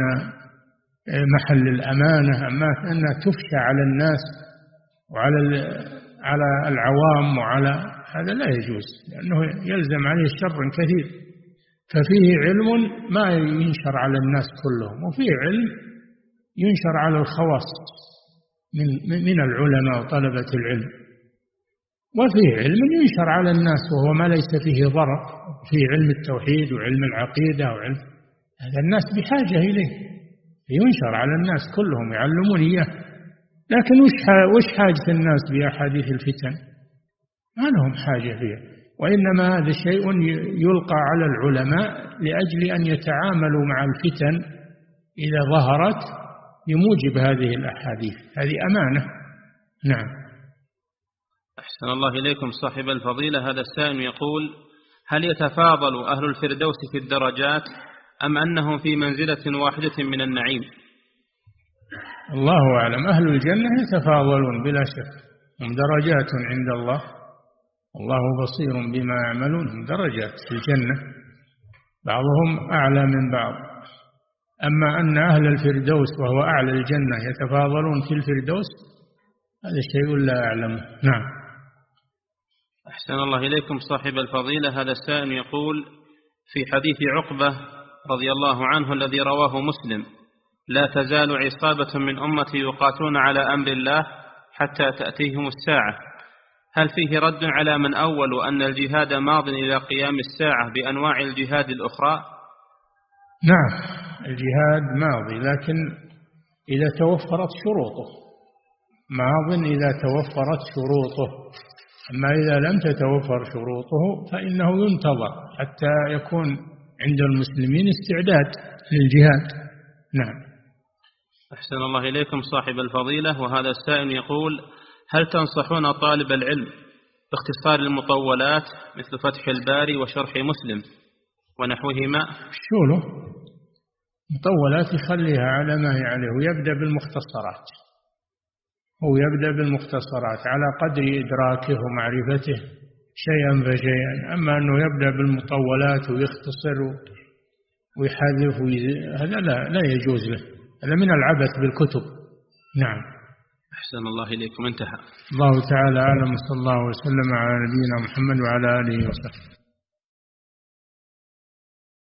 محل الأمانة، أما أنها تفشى على الناس وعلى على العوام وعلى هذا لا يجوز، لأنه يلزم عليه شر كثير. ففيه علم ما ينشر على الناس كلهم، وفيه علم ينشر على الخواص من من العلماء وطلبة العلم، وفيه علم ينشر على الناس وهو ما ليس فيه ضرر، فيه علم التوحيد وعلم العقيدة وعلم هذا الناس بحاجة إليه، ينشر على الناس كلهم يعلمون إياه. لكن وش وش حاجة الناس بأحاديث الفتن؟ ما لهم حاجة فيها، وإنما هذا شيء يلقى على العلماء لأجل أن يتعاملوا مع الفتن إذا ظهرت بموجب هذه الأحاديث، هذه أمانة. نعم. أحسن الله إليكم صاحب الفضيلة. هذا السائل يقول: هل يتفاضل أهل الفردوس في الدرجات أم أنهم في منزلة واحدة من النعيم؟ الله أعلم. أهل الجنة يتفاضلون بلا شك، هم درجات عند الله، الله بصير بما يعملون، هم درجات في الجنة بعضهم أعلى من بعض. أما أن أهل الفردوس وهو أعلى الجنة يتفاضلون في الفردوس، هذا شيء لا أعلمه. نعم. أحسن الله إليكم صاحب الفضيلة. هذا السائل يقول: في حديث عقبة رضي الله عنه الذي رواه مسلم: لا تزال عصابة من أمتي يقاتلون على أمر الله حتى تأتيهم الساعة، هل فيه رد على من أول أن الجهاد ماض إلى قيام الساعة بأنواع الجهاد الأخرى؟ نعم، الجهاد ماضي، لكن إذا توفرت شروطه، ماض إذا توفرت شروطه. أما إذا لم تتوفر شروطه فإنه ينتظر حتى يكون عند المسلمين استعداد للجهاد. نعم. أحسن الله إليكم صاحب الفضيلة. وهذا السائل يقول: هل تنصحون طالب العلم باختصار المطولات مثل فتح الباري وشرح مسلم ونحوهما؟ شو له مطولات يخليها على ما هي عليه ويبدأ بالمختصرات، هو يبدأ بالمختصرات على قدر إدراكه ومعرفته شيئا فشيئا. أما أنه يبدأ بالمطولات ويختصر ويحذف هذا لا لا يجوز له، هذا من العبث بالكتب. نعم. أحسن الله إليكم. انتهى. الله تعالى أعلم، صلى الله وسلم على نبينا محمد وعلى آله وصحبه.